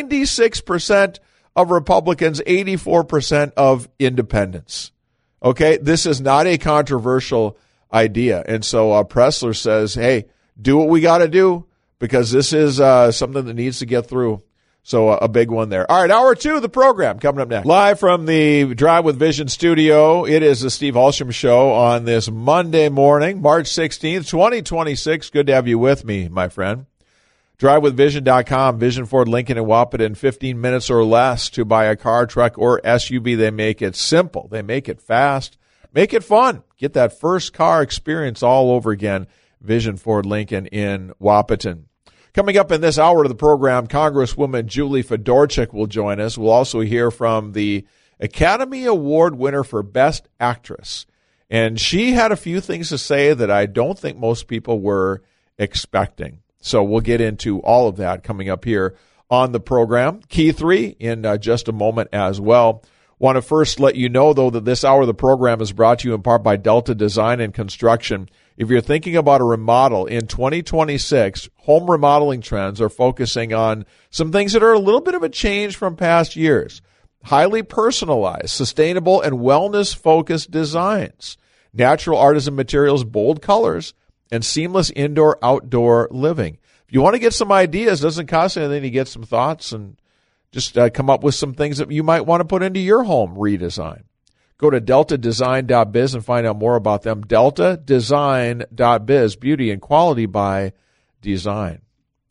96% of Republicans, 84% of independents. Okay, this is not a controversial idea. And so Presler says, hey, do what we got to do, because this is something that needs to get through. So a big one there. All right, hour two of the program coming up next. Live from the Drive with Vision studio, it is the Steve Hulsham Show on this Monday morning, March 16th, 2026. Good to have you with me, my friend. DriveWithVision.com, Vision Ford Lincoln in Wahpeton, 15 minutes or less to buy a car, truck, or SUV. They make it simple. They make it fast. Make it fun. Get that first car experience all over again. Vision Ford Lincoln in Wahpeton. Coming up in this hour of the program, Congresswoman Julie Fedorchak will join us. We'll also hear from the Academy Award winner for Best Actress. And she had a few things to say that I don't think most people were expecting. So we'll get into all of that coming up here on the program. Key 3 in just a moment as well. Want to first let you know, though, that this hour of the program is brought to you in part by Delta Design and Construction. If you're thinking about a remodel in 2026, home remodeling trends are focusing on some things that are a little bit of a change from past years. Highly personalized, sustainable, and wellness-focused designs. Natural artisan materials, bold colors, and seamless indoor-outdoor living. If you want to get some ideas, it doesn't cost anything to get some thoughts and just come up with some things that you might want to put into your home redesign. Go to deltadesign.biz and find out more about them. deltadesign.biz, beauty and quality by design.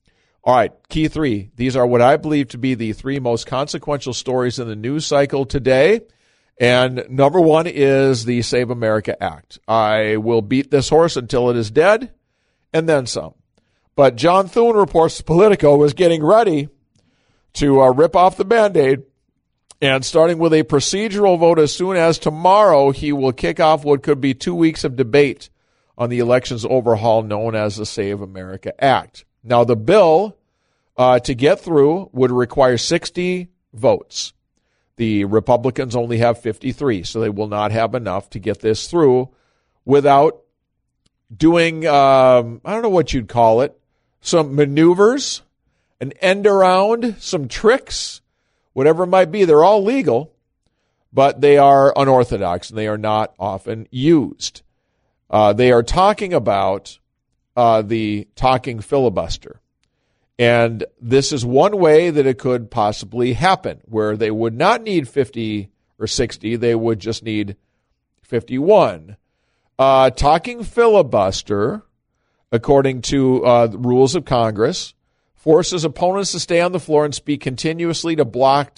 All right, key three. These are what I believe to be the three most consequential stories in the news cycle today. And number one is the Save America Act. I will beat this horse until it is dead, and then some. But John Thune reports Politico was getting ready to rip off the Band-Aid, and starting with a procedural vote as soon as tomorrow, he will kick off what could be 2 weeks of debate on the elections overhaul known as the Save America Act. Now, the bill to get through would require 60 votes. The Republicans only have 53, so they will not have enough to get this through without doing, I don't know what you'd call it, some maneuvers, an end around, some tricks, whatever it might be. They're all legal, but they are unorthodox and they are not often used. They are talking about the talking filibuster. And this is one way that it could possibly happen, where they would not need 50 or 60. They would just need 51. Talking filibuster, according to the rules of Congress, forces opponents to stay on the floor and speak continuously to block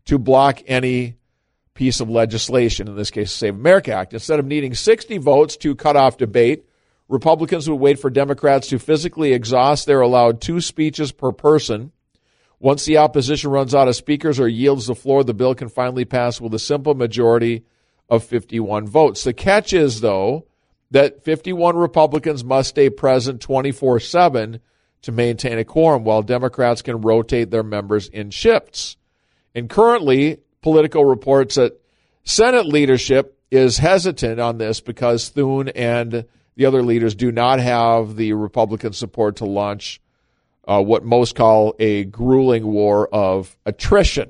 any piece of legislation, in this case, the Save America Act. Instead of needing 60 votes to cut off debate, Republicans would wait for Democrats to physically exhaust their allowed 2 speeches per person. Once the opposition runs out of speakers or yields the floor, the bill can finally pass with a simple majority of 51 votes. The catch is, though, that 51 Republicans must stay present 24/7 to maintain a quorum, while Democrats can rotate their members in shifts. And currently, Politico reports that Senate leadership is hesitant on this because Thune and the other leaders do not have the Republican support to launch what most call a grueling war of attrition.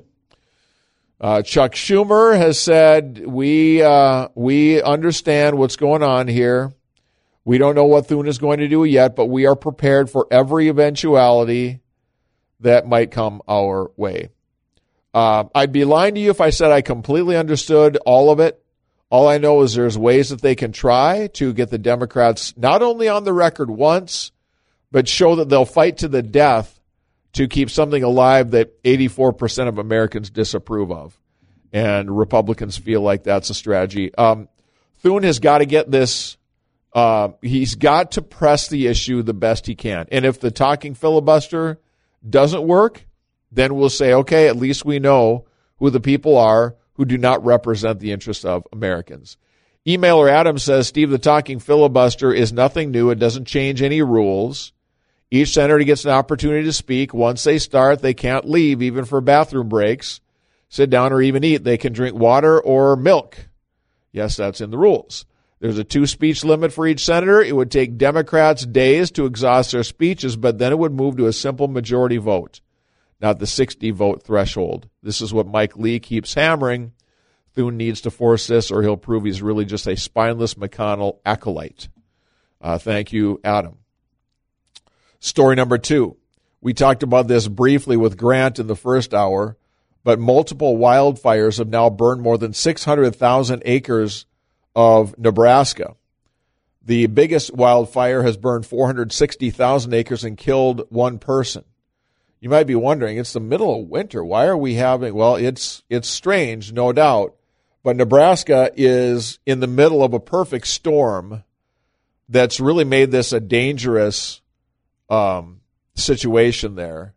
Chuck Schumer has said, we understand what's going on here. We don't know what Thune is going to do yet, but we are prepared for every eventuality that might come our way. I'd be lying to you if I said I completely understood all of it. All I know is there's ways that they can try to get the Democrats not only on the record once, but show that they'll fight to the death to keep something alive that 84% of Americans disapprove of. And Republicans feel like that's a strategy. Thune has got to get this. He's got to press the issue the best he can. And if the talking filibuster doesn't work, then we'll say, okay, at least we know who the people are who do not represent the interests of Americans. Emailer Adam says, Steve, the talking filibuster is nothing new. It doesn't change any rules. Each senator gets an opportunity to speak. Once they start, they can't leave, even for bathroom breaks, sit down, or even eat. They can drink water or milk. Yes, that's in the rules. There's a 2-speech limit for each senator. It would take Democrats days to exhaust their speeches, but then it would move to a simple majority vote, not the 60-vote threshold. This is what Mike Lee keeps hammering. Thune needs to force this, or he'll prove he's really just a spineless McConnell acolyte. Thank you, Adam. Story number 2. We talked about this briefly with Grant in the first hour, but multiple wildfires have now burned more than 600,000 acres of Nebraska. The biggest wildfire has burned 460,000 acres and killed 1 person. You might be wondering, it's the middle of winter. Why are we having, well, it's strange, no doubt, but Nebraska is in the middle of a perfect storm that's really made this a dangerous situation there.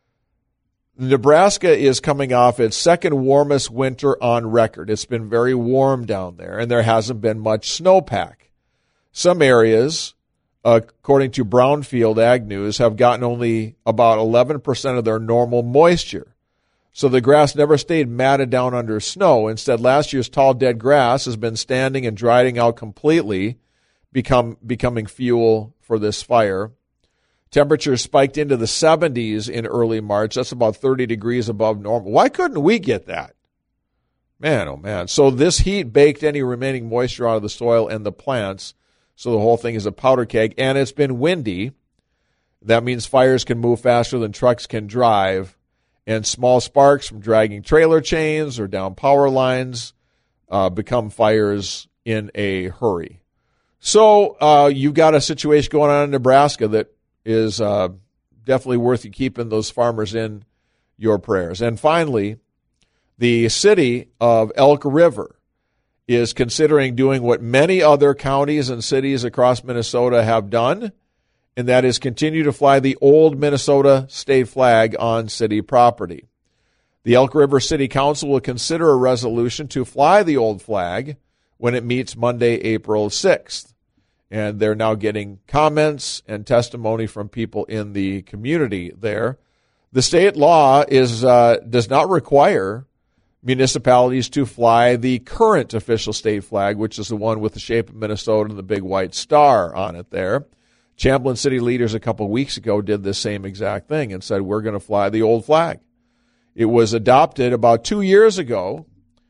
Nebraska is coming off its second warmest winter on record. It's been very warm down there, and there hasn't been much snowpack. Some areas, according to Brownfield Ag News, have gotten only about 11% of their normal moisture. So the grass never stayed matted down under snow. Instead, last year's tall dead grass has been standing and drying out completely, becoming fuel for this fire. Temperatures spiked into the 70s in early March. That's about 30 degrees above normal. Why couldn't we get that? Man, oh man. So this heat baked any remaining moisture out of the soil and the plants. So the whole thing is a powder keg, and it's been windy. That means fires can move faster than trucks can drive, and small sparks from dragging trailer chains or down power lines become fires in a hurry. So you've got a situation going on in Nebraska that is definitely worth you keeping those farmers in your prayers. And finally, the city of Elk River is considering doing what many other counties and cities across Minnesota have done, and that is continue to fly the old Minnesota state flag on city property. The Elk River City Council will consider a resolution to fly the old flag when it meets Monday, April 6th. And they're now getting comments and testimony from people in the community there. The state law does not require municipalities to fly the current official state flag, which is the one with the shape of Minnesota and the big white star on it there. Champlin city leaders a couple of weeks ago did the same exact thing and said, we're going to fly the old flag. It was adopted about 2 years ago,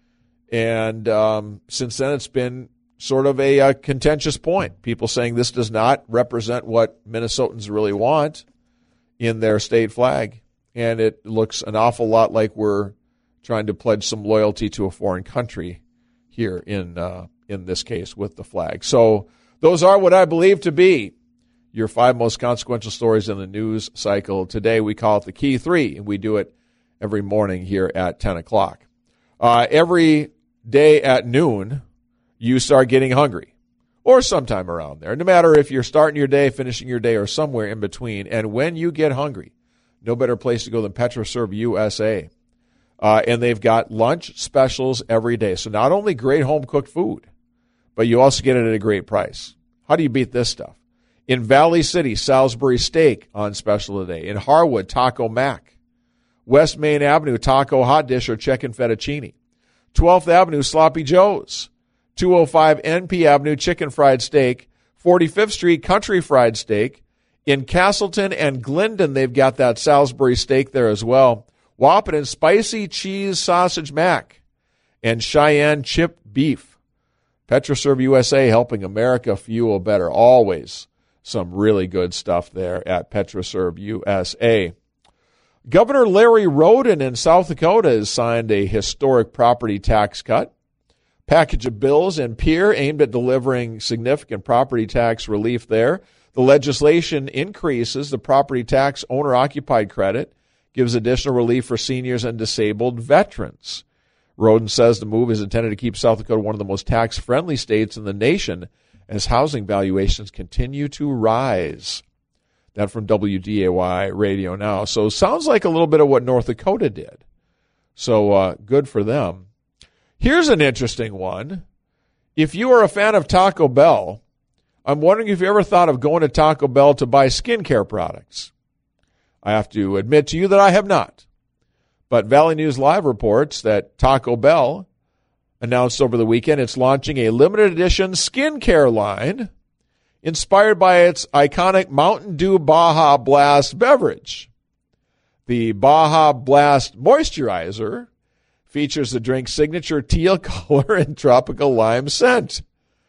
and since then it's been sort of a contentious point. People saying this does not represent what Minnesotans really want in their state flag, and it looks an awful lot like we're trying to pledge some loyalty to a foreign country here in this case with the flag. So those are what I believe to be your 5 most consequential stories in the news cycle. Today we call it the Key 3, and we do it every morning here at 10 o'clock. Every day at noon, you start getting hungry, or sometime around there. No matter if you're starting your day, finishing your day, or somewhere in between. And when you get hungry, no better place to go than PetroServe USA. And they've got lunch specials every day. So not only great home-cooked food, but you also get it at a great price. How do you beat this stuff? In Valley City, Salisbury Steak on special today. In Harwood, Taco Mac. West Main Avenue, Taco Hot Dish or Chicken Fettuccine. 12th Avenue, Sloppy Joe's. 205 NP Avenue, Chicken Fried Steak. 45th Street, Country Fried Steak. In Castleton and Glendon, they've got that Salisbury Steak there as well. Wahpeton, Spicy Cheese Sausage Mac. And Cheyenne Chipped Beef. PetroServe USA, helping America fuel better. Always some really good stuff there at PetroServe USA. Governor Larry Roden in South Dakota has signed a historic property tax cut. Package of bills in Pierre aimed at delivering significant property tax relief there. The legislation increases the property tax owner-occupied credit, gives additional relief for seniors and disabled veterans. Roden says the move is intended to keep South Dakota one of the most tax-friendly states in the nation as housing valuations continue to rise. That from WDAY Radio Now. So sounds like a little bit of what North Dakota did. So good for them. Here's an interesting one. If you are a fan of Taco Bell, I'm wondering if you ever thought of going to Taco Bell to buy skincare products. I have to admit to you that I have not. But Valley News Live reports that Taco Bell announced over the weekend it's launching a limited edition skincare line inspired by its iconic Mountain Dew Baja Blast beverage. The Baja Blast moisturizer features the drink's signature teal color and tropical lime scent.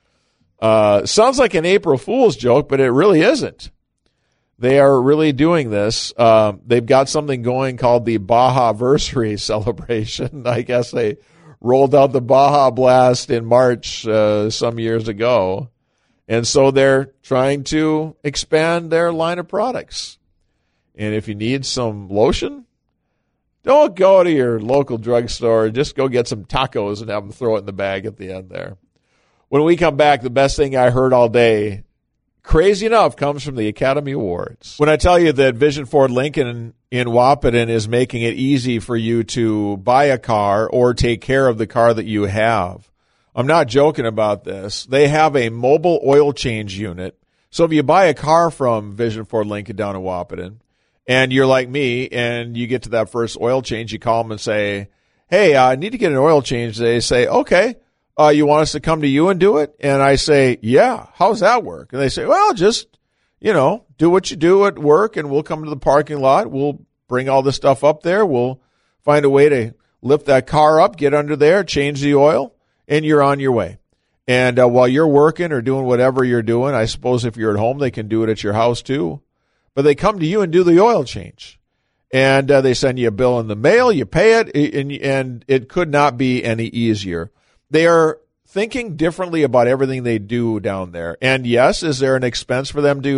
Sounds like an April Fool's joke, but it really isn't. They are really doing this. They've got something going called the Baja-versary celebration. I guess they rolled out the Baja Blast in March some years ago. And so they're trying to expand their line of products. And if you need some lotion, don't go to your local drugstore. Just go get some tacos and have them throw it in the bag at the end there. When we come back, the best thing I heard all day, crazy enough, comes from the Academy Awards. When I tell you that Vision Ford Lincoln in Wahpeton is making it easy for you to buy a car or take care of the car that you have, I'm not joking about this. They have a mobile oil change unit. So if you buy a car from Vision Ford Lincoln down in Wahpeton, and you're like me, and you get to that first oil change, you call them and say, hey, I need to get an oil change. They say, okay, you want us to come to you and do it? And I say, yeah, how's that work? And they say, well, just, do what you do at work, and we'll come to the parking lot. We'll bring all this stuff up there. We'll find a way to lift that car up, get under there, change the oil, and you're on your way. And while you're working or doing whatever you're doing, I suppose if you're at home, they can do it at your house too. But they come to you and do the oil change. And they send you a bill in the mail, you pay it, and it could not be any easier. They are thinking differently about everything they do down there. And yes, is there an expense for them to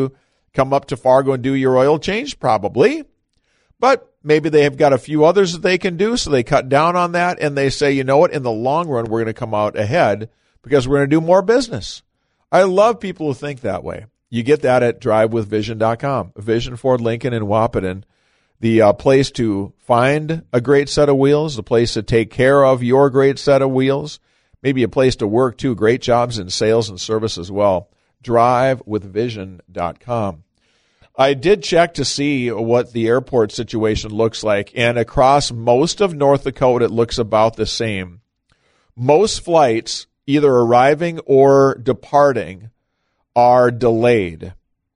come up to Fargo and do your oil change? Probably. But maybe they have got a few others that they can do, so they cut down on that, and they say, you know what, in the long run, we're going to come out ahead because we're going to do more business. I love people who think that way. You get that at drivewithvision.com. Vision Ford Lincoln in Wahpeton, the place to find a great set of wheels, the place to take care of your great set of wheels, maybe a place to work too. Great jobs in sales and service as well. drivewithvision.com. I did check to see what the airport situation looks like, and across most of North Dakota, it looks about the same. Most flights, either arriving or departing, are delayed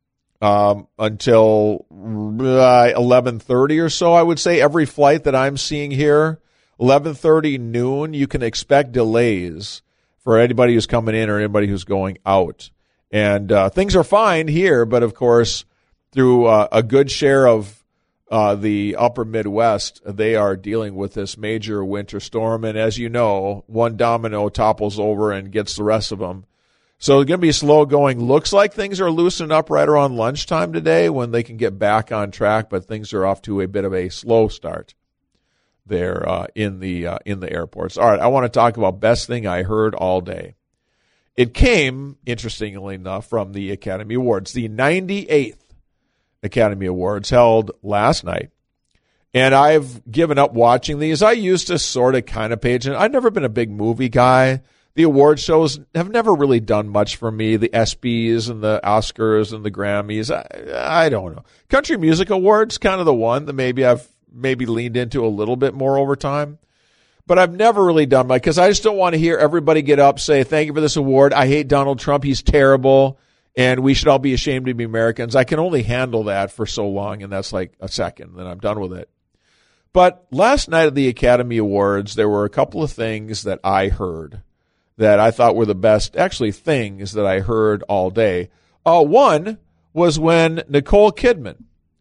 until 11:30 or so, I would say. Every flight that I'm seeing here, 11:30 noon, you can expect delays for anybody who's coming in or anybody who's going out. And things are fine here, but of course, through a good share of the upper Midwest, they are dealing with this major winter storm. And as you know, one domino topples over and gets the rest of them. So it's going to be slow going. Looks like things are loosening up right around lunchtime today when they can get back on track, but things are off to a bit of a slow start there in the airports. All right, I want to talk about best thing I heard all day. It came, interestingly enough, from the Academy Awards, the 98th Academy Awards held last night. And I've given up watching these. I used to sort of kind of pay attention. I've never been a big movie guy. The award shows have never really done much for me. The ESPYs and the Oscars and the Grammys. I don't know. Country Music Awards, kind of the one that maybe I've leaned into a little bit more over time. But I've never really done much because I just don't want to hear everybody get up, say, thank you for this award. I hate Donald Trump. He's terrible. And we should all be ashamed to be Americans. I can only handle that for so long, and that's like a second, then I'm done with it. But last night at the Academy Awards, there were a couple of things that I heard that I thought were the best, actually things that I heard all day. One was when Nicole Kidman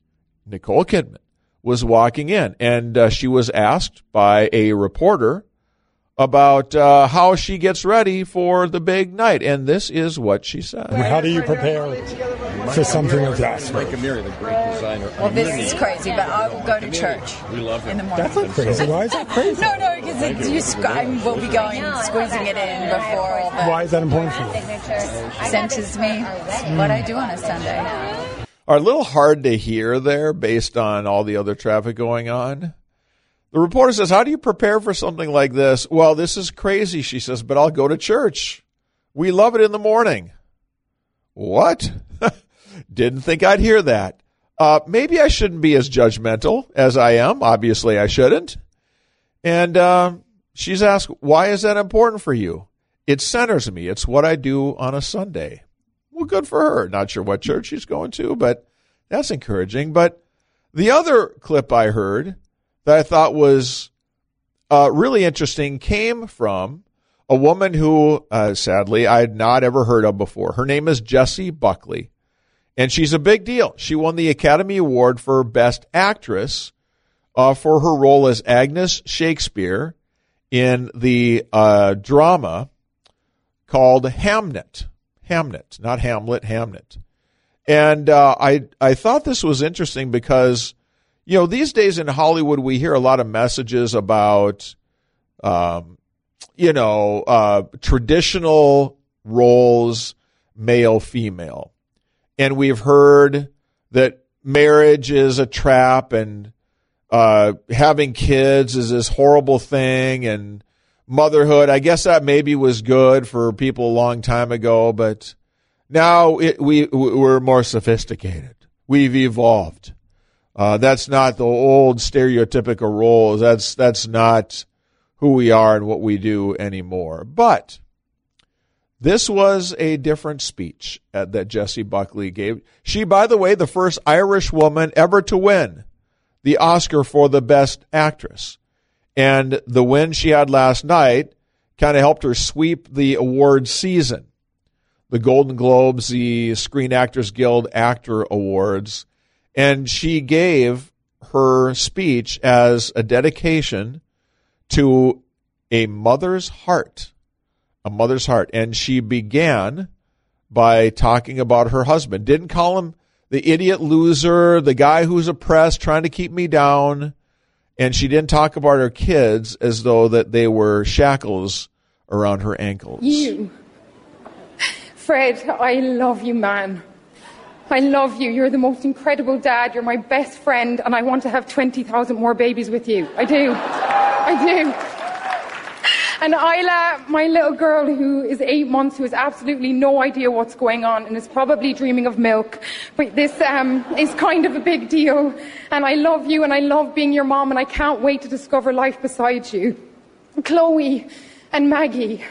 was walking in, and she was asked by a reporter about how she gets ready for the big night. And this is what she said. How do you prepare for something like that? Well, this is crazy, but I will go to church in the morning. That's not crazy. Why is that crazy? No, because we'll be going, squeezing it in before all the... Why is that important for you? Centers me. What I do on a Sunday. Are a little hard to hear there based on all the other traffic going on. The reporter says, how do you prepare for something like this? Well, this is crazy, she says, but I'll go to church. We love it in the morning. What? Didn't think I'd hear that. Maybe I shouldn't be as judgmental as I am. Obviously, I shouldn't. And she's asked, why is that important for you? It centers me. It's what I do on a Sunday. Well, good for her. Not sure what church she's going to, but that's encouraging. But the other clip I heard that I thought was really interesting came from a woman who, sadly, I had not ever heard of before. Her name is Jessie Buckley, and she's a big deal. She won the Academy Award for Best Actress for her role as Agnes Shakespeare in the drama called Hamnet. Hamnet, not Hamlet, Hamnet. And I thought this was interesting because, you know, these days in Hollywood, we hear a lot of messages about, traditional roles, male, female. And we've heard that marriage is a trap and having kids is this horrible thing, and motherhood, I guess that maybe was good for people a long time ago, but now we're more sophisticated. We've evolved. That's not the old stereotypical roles. That's not who we are and what we do anymore. But this was a different speech that Jessie Buckley gave. She, by the way, the first Irish woman ever to win the Oscar for the Best Actress. And the win she had last night kind of helped her sweep the awards season. The Golden Globes, the Screen Actors Guild Actor Awards. And she gave her speech as a dedication to a mother's heart. A mother's heart. And she began by talking about her husband. Didn't call him the idiot loser, the guy who's oppressed, trying to keep me down. And she didn't talk about her kids as though that they were shackles around her ankles. You, Fred, I love you, man. I love you. You're the most incredible dad. You're my best friend, and I want to have 20,000 more babies with you. I do. I do. And Isla, my little girl who is 8 months, who has absolutely no idea what's going on and is probably dreaming of milk. But this is kind of a big deal. And I love you and I love being your mom and I can't wait to discover life beside you. Chloe and Maggie,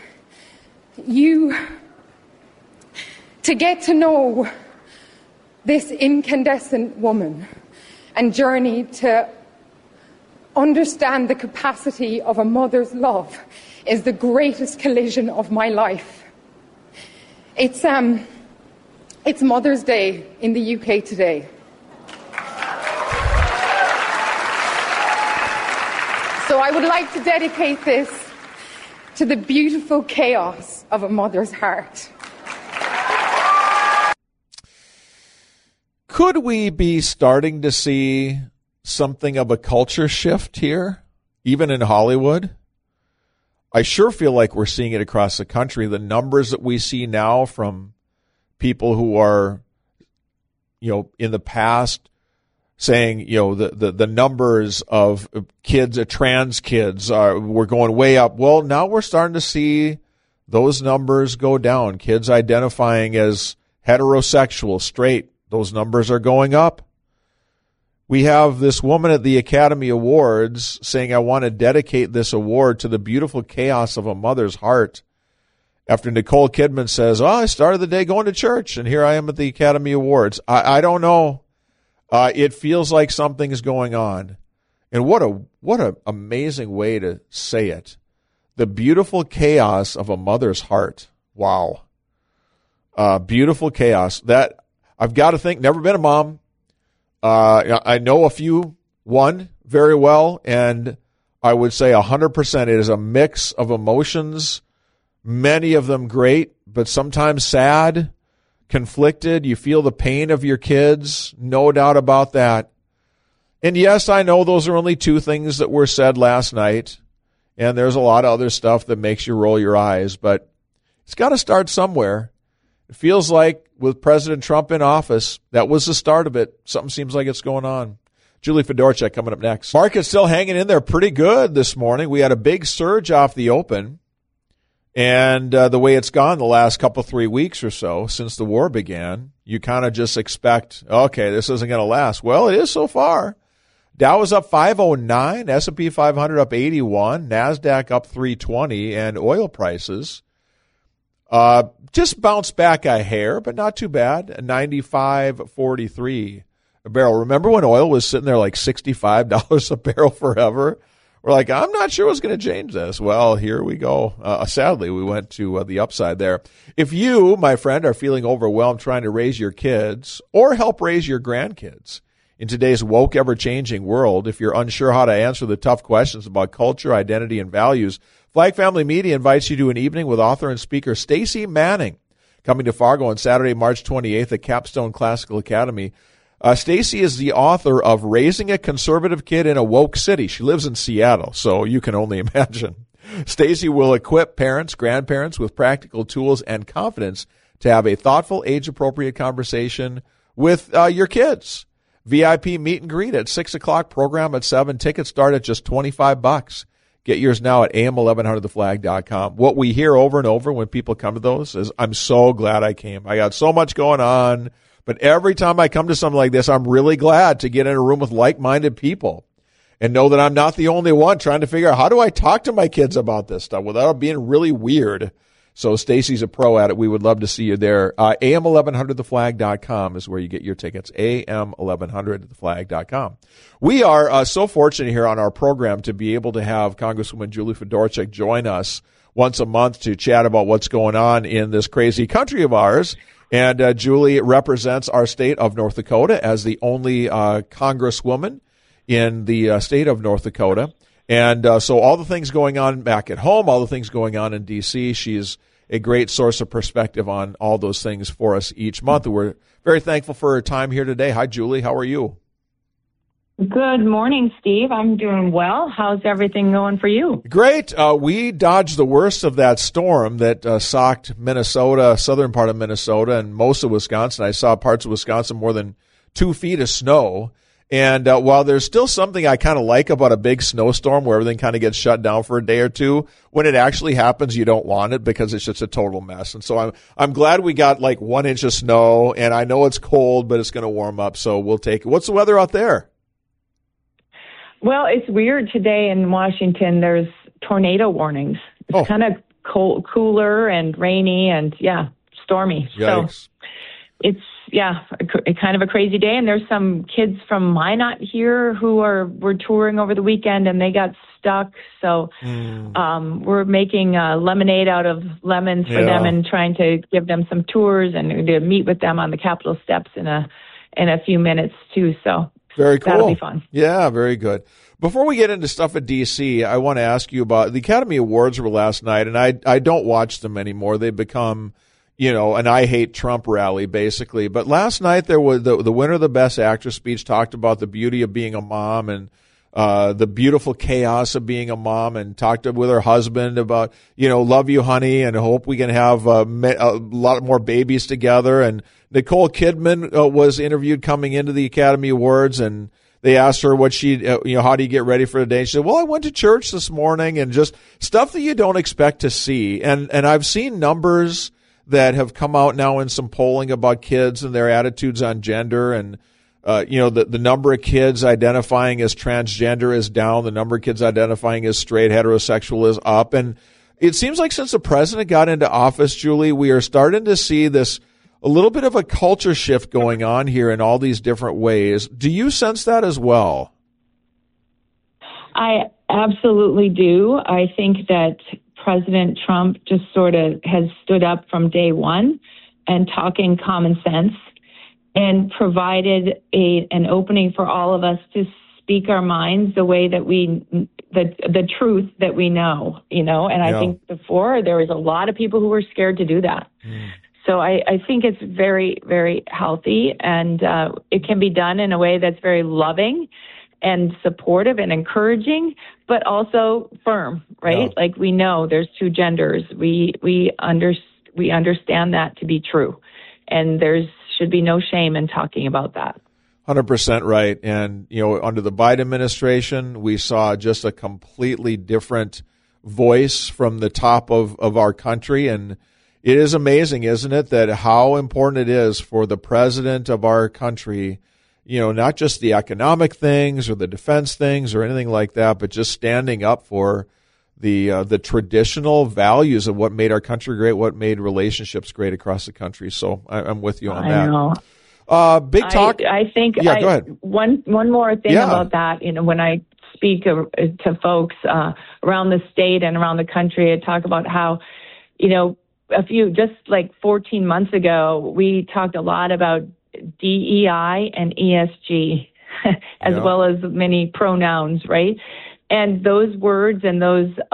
to get to know this incandescent woman and journey to understand the capacity of a mother's love is the greatest collision of my life. It's Mother's Day in the UK today. So I would like to dedicate this to the beautiful chaos of a mother's heart. Could we be starting to see something of a culture shift here, even in Hollywood? I sure feel like we're seeing it across the country. The numbers that we see now from people who are, in the past saying, the numbers of kids, trans kids, were going way up. Well, now we're starting to see those numbers go down. Kids identifying as heterosexual, straight, those numbers are going up. We have this woman at the Academy Awards saying, I want to dedicate this award to the beautiful chaos of a mother's heart. After Nicole Kidman says, I started the day going to church, and here I am at the Academy Awards. I don't know. It feels like something's going on. And what a amazing way to say it. The beautiful chaos of a mother's heart. Wow. Beautiful chaos. That I've got to think, never been a mom. I know a few, one very well, and I would say 100% it is a mix of emotions, many of them great, but sometimes sad, conflicted. You feel the pain of your kids, no doubt about that. And yes, I know those are only two things that were said last night, and there's a lot of other stuff that makes you roll your eyes, but it's got to start somewhere. It feels like with President Trump in office, that was the start of it. Something seems like it's going on. Julie Fedorchak coming up next. Market's still hanging in there pretty good this morning. We had a big surge off the open. And the way it's gone the last 3 weeks or so since the war began, you kind of just expect, okay, this isn't going to last. Well, it is so far. Dow is up 509, S&P 500 up 81, NASDAQ up 320, and oil prices just bounced back a hair, but not too bad. 95.43 a barrel. Remember when oil was sitting there like $65 a barrel forever? We're like, I'm not sure what's going to change this. Well, here we go. Sadly, we went to the upside there. If you, my friend, are feeling overwhelmed trying to raise your kids or help raise your grandkids in today's woke, ever-changing world, if you're unsure how to answer the tough questions about culture, identity, and values, Flag Family Media invites you to an evening with author and speaker Stacey Manning, coming to Fargo on Saturday, March 28th at Capstone Classical Academy. Stacey is the author of Raising a Conservative Kid in a Woke City. She lives in Seattle, so you can only imagine. Stacey will equip parents, grandparents with practical tools and confidence to have a thoughtful, age-appropriate conversation with your kids. VIP meet and greet at 6 o'clock, program at 7. Tickets start at just $25. Get yours now at am1100theflag.com. What we hear over and over when people come to those is, I'm so glad I came. I got so much going on. But every time I come to something like this, I'm really glad to get in a room with like-minded people and know that I'm not the only one trying to figure out how do I talk to my kids about this stuff without it being really weird. So Stacey's a pro at it. We would love to see you there. am1100theflag.com is where you get your tickets. am1100theflag.com. We are so fortunate here on our program to be able to have Congresswoman Julie Fedorchak join us once a month to chat about what's going on in this crazy country of ours. And Julie represents our state of North Dakota as the only congresswoman in the state of North Dakota. And so all the things going on back at home, all the things going on in D.C., she's a great source of perspective on all those things for us each month. We're very thankful for her time here today. Hi, Julie. How are you? Good morning, Steve. I'm doing well. How's everything going for you? Great. We dodged the worst of that storm that socked Minnesota, southern part of Minnesota, and most of Wisconsin. I saw parts of Wisconsin more than 2 feet of snow. And while there's still something I kind of like about a big snowstorm where everything kind of gets shut down for a day or two, when it actually happens, you don't want it because it's just a total mess. And so I'm glad we got like 1 inch of snow, and I know it's cold, but it's going to warm up, so we'll take it. What's the weather out there? Well, it's weird today in Washington. There's tornado warnings. It's kind of cold, cooler and rainy and, stormy. Yikes. So it's, kind of a crazy day. And there's some kids from Minot here who were touring over the weekend and they got stuck. So we're making lemonade out of lemons for them and trying to give them some tours and to meet with them on the Capitol steps in a few minutes too. So very cool. That'll be fun. Yeah, very good. Before we get into stuff at D.C., I want to ask you about the Academy Awards were last night, and I don't watch them anymore. They've become, an I hate Trump rally, basically. But last night there was the winner of the Best Actress speech talked about the beauty of being a mom and the beautiful chaos of being a mom, and talked with her husband about, love you, honey, and hope we can have a lot more babies together. And Nicole Kidman was interviewed coming into the Academy Awards, and they asked her what she, how do you get ready for the day? And she said, well, I went to church this morning, and just stuff that you don't expect to see. And I've seen numbers that have come out now in some polling about kids and their attitudes on gender, and the number of kids identifying as transgender is down. The number of kids identifying as straight heterosexual is up. And it seems like since the president got into office, Julie, we are starting to see a little bit of a culture shift going on here in all these different ways. Do you sense that as well? I absolutely do. I think that President Trump just sort of has stood up from day one and talking common sense and provided an opening for all of us to speak our minds the way that the truth that we know, and I think before there was a lot of people who were scared to do that. So I think it's very, very healthy, and it can be done in a way that's very loving and supportive and encouraging, but also firm, right? Yeah. Like we know there's two genders. We understand that to be true, and there should be no shame in talking about that. 100% right. And, under the Biden administration, we saw just a completely different voice from the top of our country. And it is amazing, isn't it, that how important it is for the president of our country, not just the economic things or the defense things or anything like that, but just standing up for the traditional values of what made our country great, what made relationships great across the country. So I'm with you on that. I know. Big talk. I think go ahead. One more thing about that, when I speak to folks around the state and around the country, I talk about how, just like 14 months ago, we talked a lot about DEI and ESG, as well as many pronouns, right? And those words and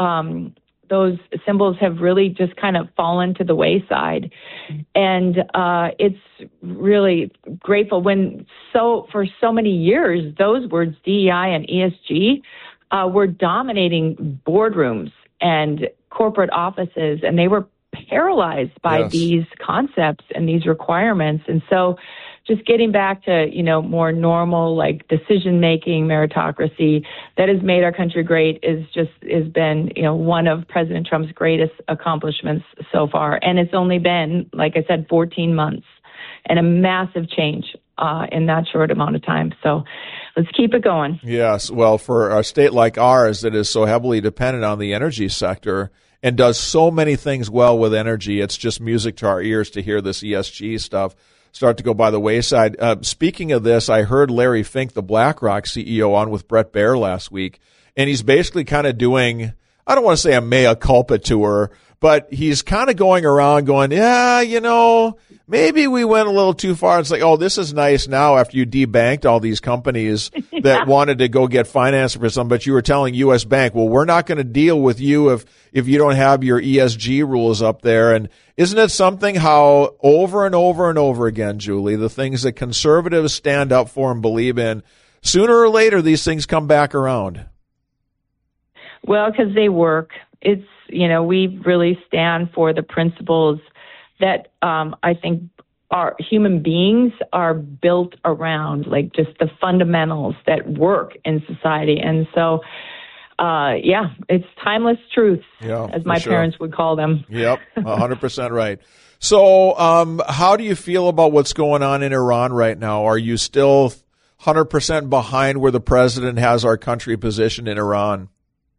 those symbols have really just kind of fallen to the wayside. And it's really grateful for so many years, those words, DEI and ESG, were dominating boardrooms and corporate offices, and they were paralyzed by these concepts and these requirements. And so just getting back to, more normal, like decision-making, meritocracy that has made our country great has been, one of President Trump's greatest accomplishments so far. And it's only been, like I said, 14 months and a massive change in that short amount of time. So let's keep it going. Yes. Well, for a state like ours that is so heavily dependent on the energy sector and does so many things well with energy, it's just music to our ears to hear this ESG stuff start to go by the wayside. Speaking of this, I heard Larry Fink, the BlackRock CEO, on with Brett Baer last week, and he's basically kind of doing I don't want to say a mea culpa to her, but he's kind of going around going, yeah, maybe we went a little too far. It's like, oh, this is nice now after you debanked all these companies that wanted to go get financing for some, but you were telling U.S. Bank, well, we're not going to deal with you if you don't have your ESG rules up there. And isn't it something how over and over and over again, Julie, the things that conservatives stand up for and believe in, sooner or later, these things come back around? Well, because they work. It's, we really stand for the principles that I think our human beings are built around, like just the fundamentals that work in society. And so, it's timeless truths, as my parents would call them. Yep, 100% right. So how do you feel about what's going on in Iran right now? Are you still 100% behind where the president has our country positioned in Iran?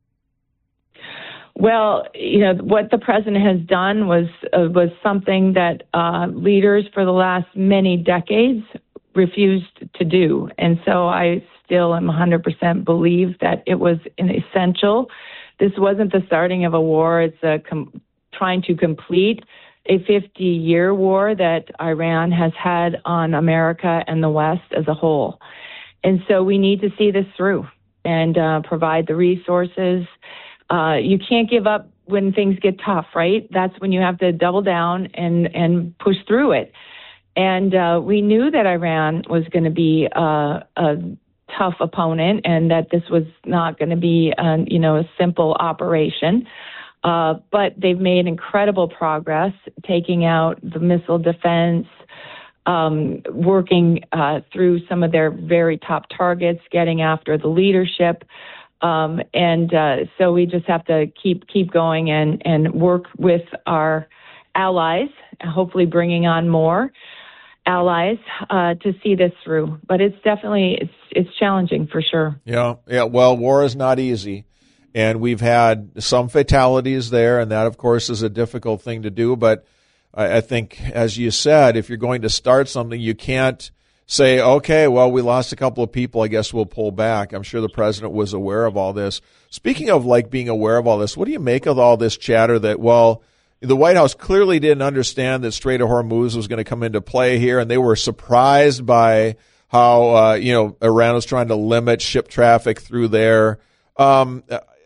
Well, what the president has done was something that leaders for the last many decades refused to do. And so I still am 100% believe that it was an essential. This wasn't the starting of a war. It's trying to complete a 50-year war that Iran has had on America and the West as a whole. And so we need to see this through and provide the resources. You can't give up when things get tough, right? That's when you have to double down and push through it. And we knew that Iran was going to be a tough opponent and that this was not going to be, a simple operation. But they've made incredible progress taking out the missile defense, working through some of their very top targets, getting after the leadership. So we just have to keep going and work with our allies, hopefully bringing on more allies to see this through. But it's definitely it's challenging for sure. Yeah. Well, war is not easy, and we've had some fatalities there, and that, of course, is a difficult thing to do. But I think, as you said, if you're going to start something, you can't say, okay, well, we lost a couple of people, I guess we'll pull back. I'm sure the president was aware of all this. Speaking of being aware of all this, what do you make of all this chatter that, well, the White House clearly didn't understand that Strait of Hormuz was going to come into play here, and they were surprised by how, Iran was trying to limit ship traffic through there. How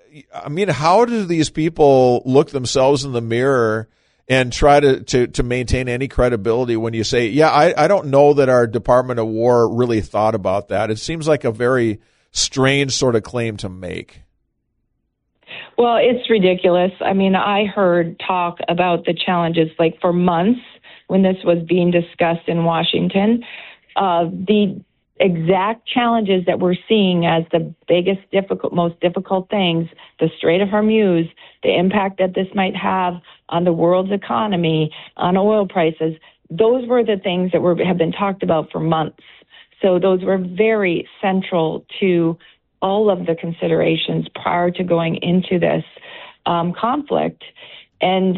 do these people look themselves in the mirror and try to maintain any credibility when you say, I don't know that our Department of War really thought about that? It seems like a very strange sort of claim to make. Well, it's ridiculous. I heard talk about the challenges for months when this was being discussed in Washington. The exact challenges that we're seeing as the biggest, most difficult things, the Strait of Hormuz, the impact that this might have on the world's economy, on oil prices, those were the things that have been talked about for months. So those were very central to all of the considerations prior to going into this conflict. And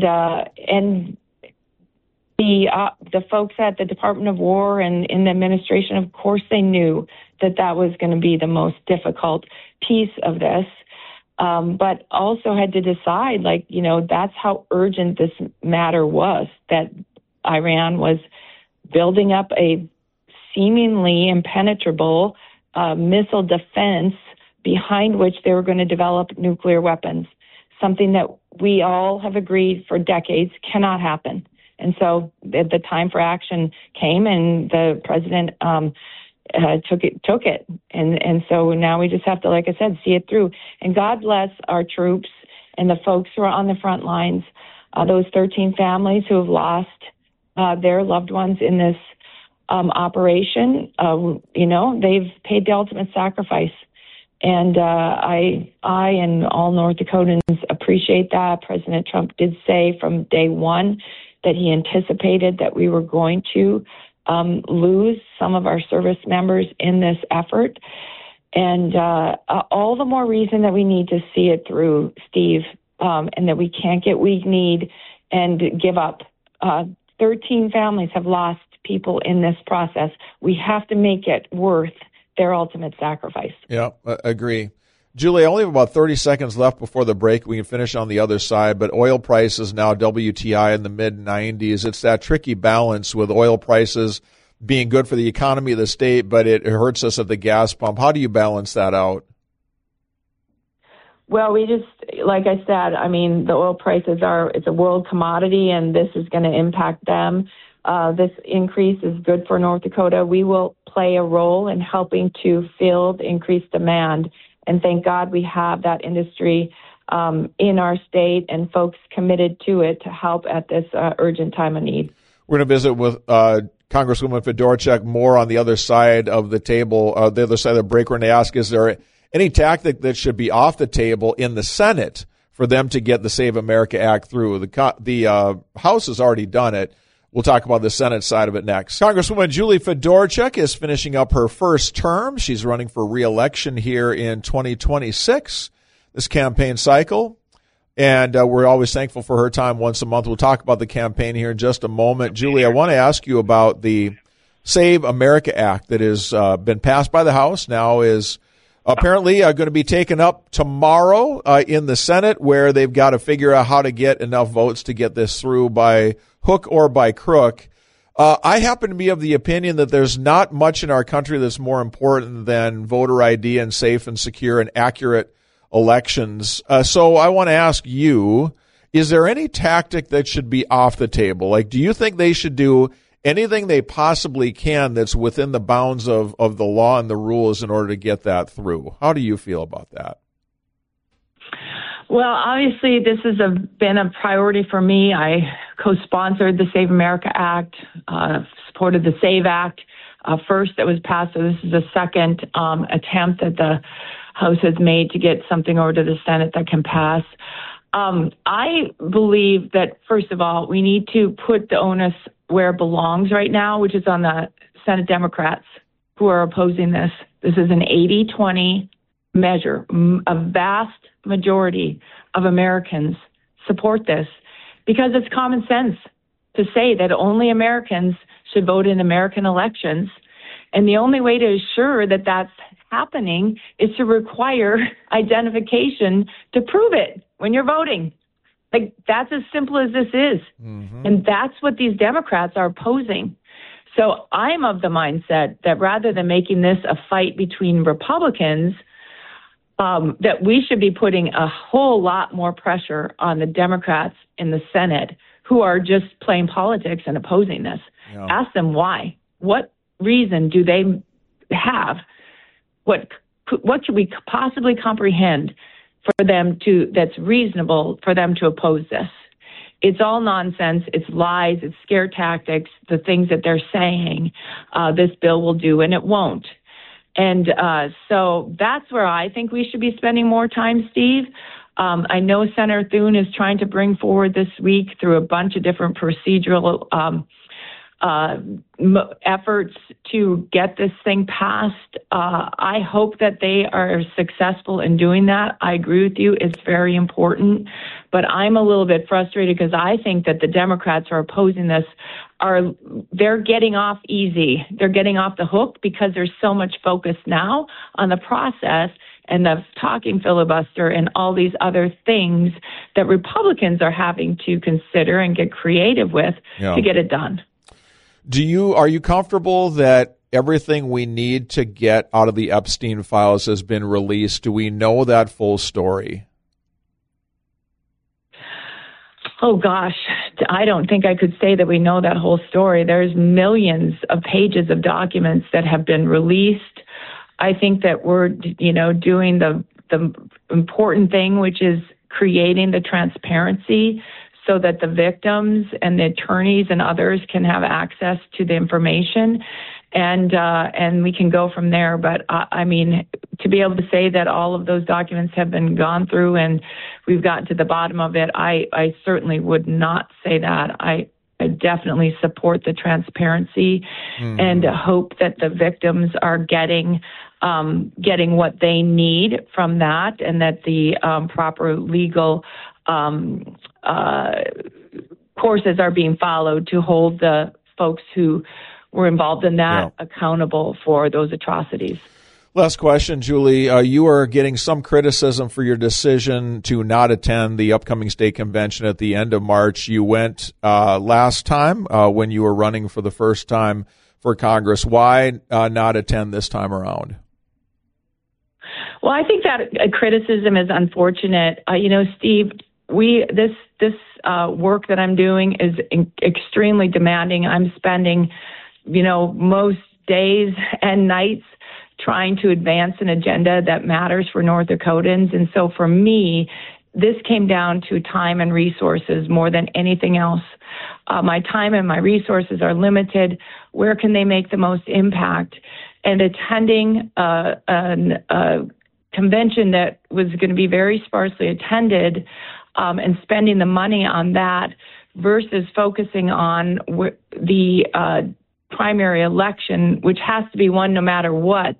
the folks at the Department of War and in the administration, of course, they knew that was going to be the most difficult piece of this, but also had to decide, that's how urgent this matter was, that Iran was building up a seemingly impenetrable missile defense behind which they were going to develop nuclear weapons, something that we all have agreed for decades cannot happen. And so the time for action came, and the president took it. And so now we just have to, like I said, see it through. And God bless our troops and the folks who are on the front lines, those 13 families who have lost their loved ones in this operation. They've paid the ultimate sacrifice. And I and all North Dakotans appreciate that. President Trump did say from day one that he anticipated that we were going to lose some of our service members in this effort. And all the more reason that we need to see it through, Steve, and that we can't get weak-kneed and give up. 13 families have lost people in this process. We have to make it worth their ultimate sacrifice. Yeah, I agree. Julie, I only have about 30 seconds left before the break. We can finish on the other side, but oil prices now, WTI in the mid-90s. It's that tricky balance with oil prices being good for the economy of the state, but it hurts us at the gas pump. How do you balance that out? Well, we just, like I said, I mean, the oil prices it's a world commodity, and this is going to impact them. This increase is good for North Dakota. We will play a role in helping to fill the increased demand. And thank God we have that industry in our state and folks committed to it to help at this urgent time of need. We're going to visit with Congresswoman Fedorchak more on the other side of the table, the other side of the break. We're going to ask, is there any tactic that should be off the table in the Senate for them to get the Save America Act through? The House has already done it. We'll talk about the Senate side of it next. Congresswoman Julie Fedorchak is finishing up her first term. She's running for re-election here in 2026, this campaign cycle. And we're always thankful for her time once a month. We'll talk about the campaign here in just a moment. Julie, I want to ask you about the Save America Act that has been passed by the House, now is apparently going to be taken up tomorrow in the Senate, where they've got to figure out how to get enough votes to get this through by hook or by crook. I happen to be of the opinion that there's not much in our country that's more important than voter ID and safe and secure and accurate elections. So I want to ask you, is there any tactic that should be off the table? Like, do you think they should do anything they possibly can that's within the bounds of the law and the rules in order to get that through? How do you feel about that? Well, obviously, this has been a priority for me. I co-sponsored the Save America Act, supported the SAVE Act first that was passed. So this is the second attempt that the House has made to get something over to the Senate that can pass. I believe that, first of all, we need to put the onus where it belongs right now, which is on the Senate Democrats who are opposing this. This is an 80-20 measure. A vast majority of Americans support this because it's common sense to say that only Americans should vote in American elections. And the only way to assure that that's happening is to require identification to prove it when you're voting. Like, that's as simple as this is. Mm-hmm. And that's what these Democrats are opposing. So I'm of the mindset that rather than making this a fight between Republicans, that we should be putting a whole lot more pressure on the Democrats in the Senate who are just playing politics and opposing this. Yeah. Ask them why. What reason do they have? What could we possibly comprehend for them that's reasonable for them to oppose this? It's all nonsense. It's lies. It's scare tactics. The things that they're saying this bill will do, and it won't. And so that's where I think we should be spending more time, Steve. I know Senator Thune is trying to bring forward this week through a bunch of different procedural efforts to get this thing passed. I hope that they are successful in doing that. I agree with you. It's very important. But I'm a little bit frustrated because I think that the Democrats are opposing this. They're getting off easy. They're getting off the hook because there's so much focus now on the process and the talking filibuster and all these other things that Republicans are having to consider and get creative with to get it done. Are you comfortable that everything we need to get out of the Epstein files has been released? Do we know that full story? Oh, gosh, I don't think I could say that we know that whole story. There's millions of pages of documents that have been released. I think that we're, doing the important thing, which is creating the transparency so that the victims and the attorneys and others can have access to the information, and we can go from there. But I mean, to be able to say that all of those documents have been gone through and we've gotten to the bottom of it, I certainly would not say that. I definitely support the transparency and hope that the victims are getting what they need from that, and that the proper legal courses are being followed to hold the folks who were involved in that accountable for those atrocities. Last question, Julie. You are getting some criticism for your decision to not attend the upcoming state convention at the end of March. You went last time when you were running for the first time for Congress. Why not attend this time around? Well, I think that criticism is unfortunate. Steve, this work that I'm doing is extremely demanding. I'm spending, most days and nights trying to advance an agenda that matters for North Dakotans. And so for me, this came down to time and resources more than anything else. My time and my resources are limited. Where can they make the most impact? And attending a convention that was going to be very sparsely attended and spending the money on that versus focusing on the primary election, which has to be won no matter what,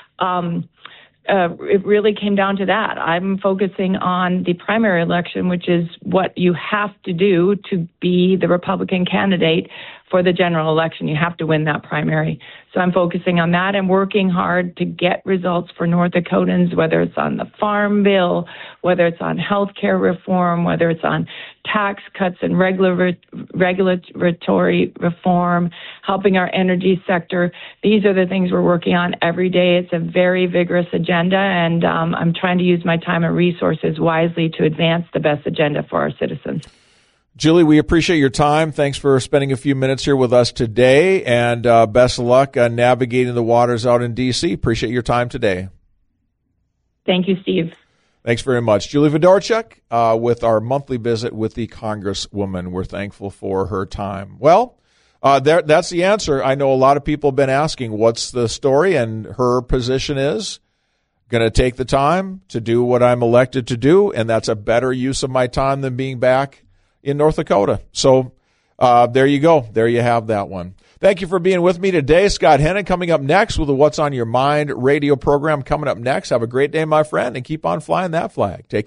it really came down to that. I'm focusing on the primary election, which is what you have to do to be the Republican candidate for the general election. You have to win that primary. So I'm focusing on that and working hard to get results for North Dakotans, whether it's on the Farm Bill, whether it's on health care reform, whether it's on tax cuts and regulatory reform, helping our energy sector. These are the things we're working on every day. It's a very vigorous agenda, and I'm trying to use my time and resources wisely to advance the best agenda for our citizens. Julie, we appreciate your time. Thanks for spending a few minutes here with us today, and best of luck navigating the waters out in D.C. Appreciate your time today. Thank you, Steve. Thanks very much. Julie Fedorchuk with our monthly visit with the Congresswoman. We're thankful for her time. Well, that's the answer. I know a lot of people have been asking what's the story, and her position is going to take the time to do what I'm elected to do, and that's a better use of my time than being back in North Dakota. So there you go. There you have that one. Thank you for being with me today. Scott Hennon coming up next with the What's on Your Mind radio program coming up next. Have a great day, my friend, and keep on flying that flag. Take care.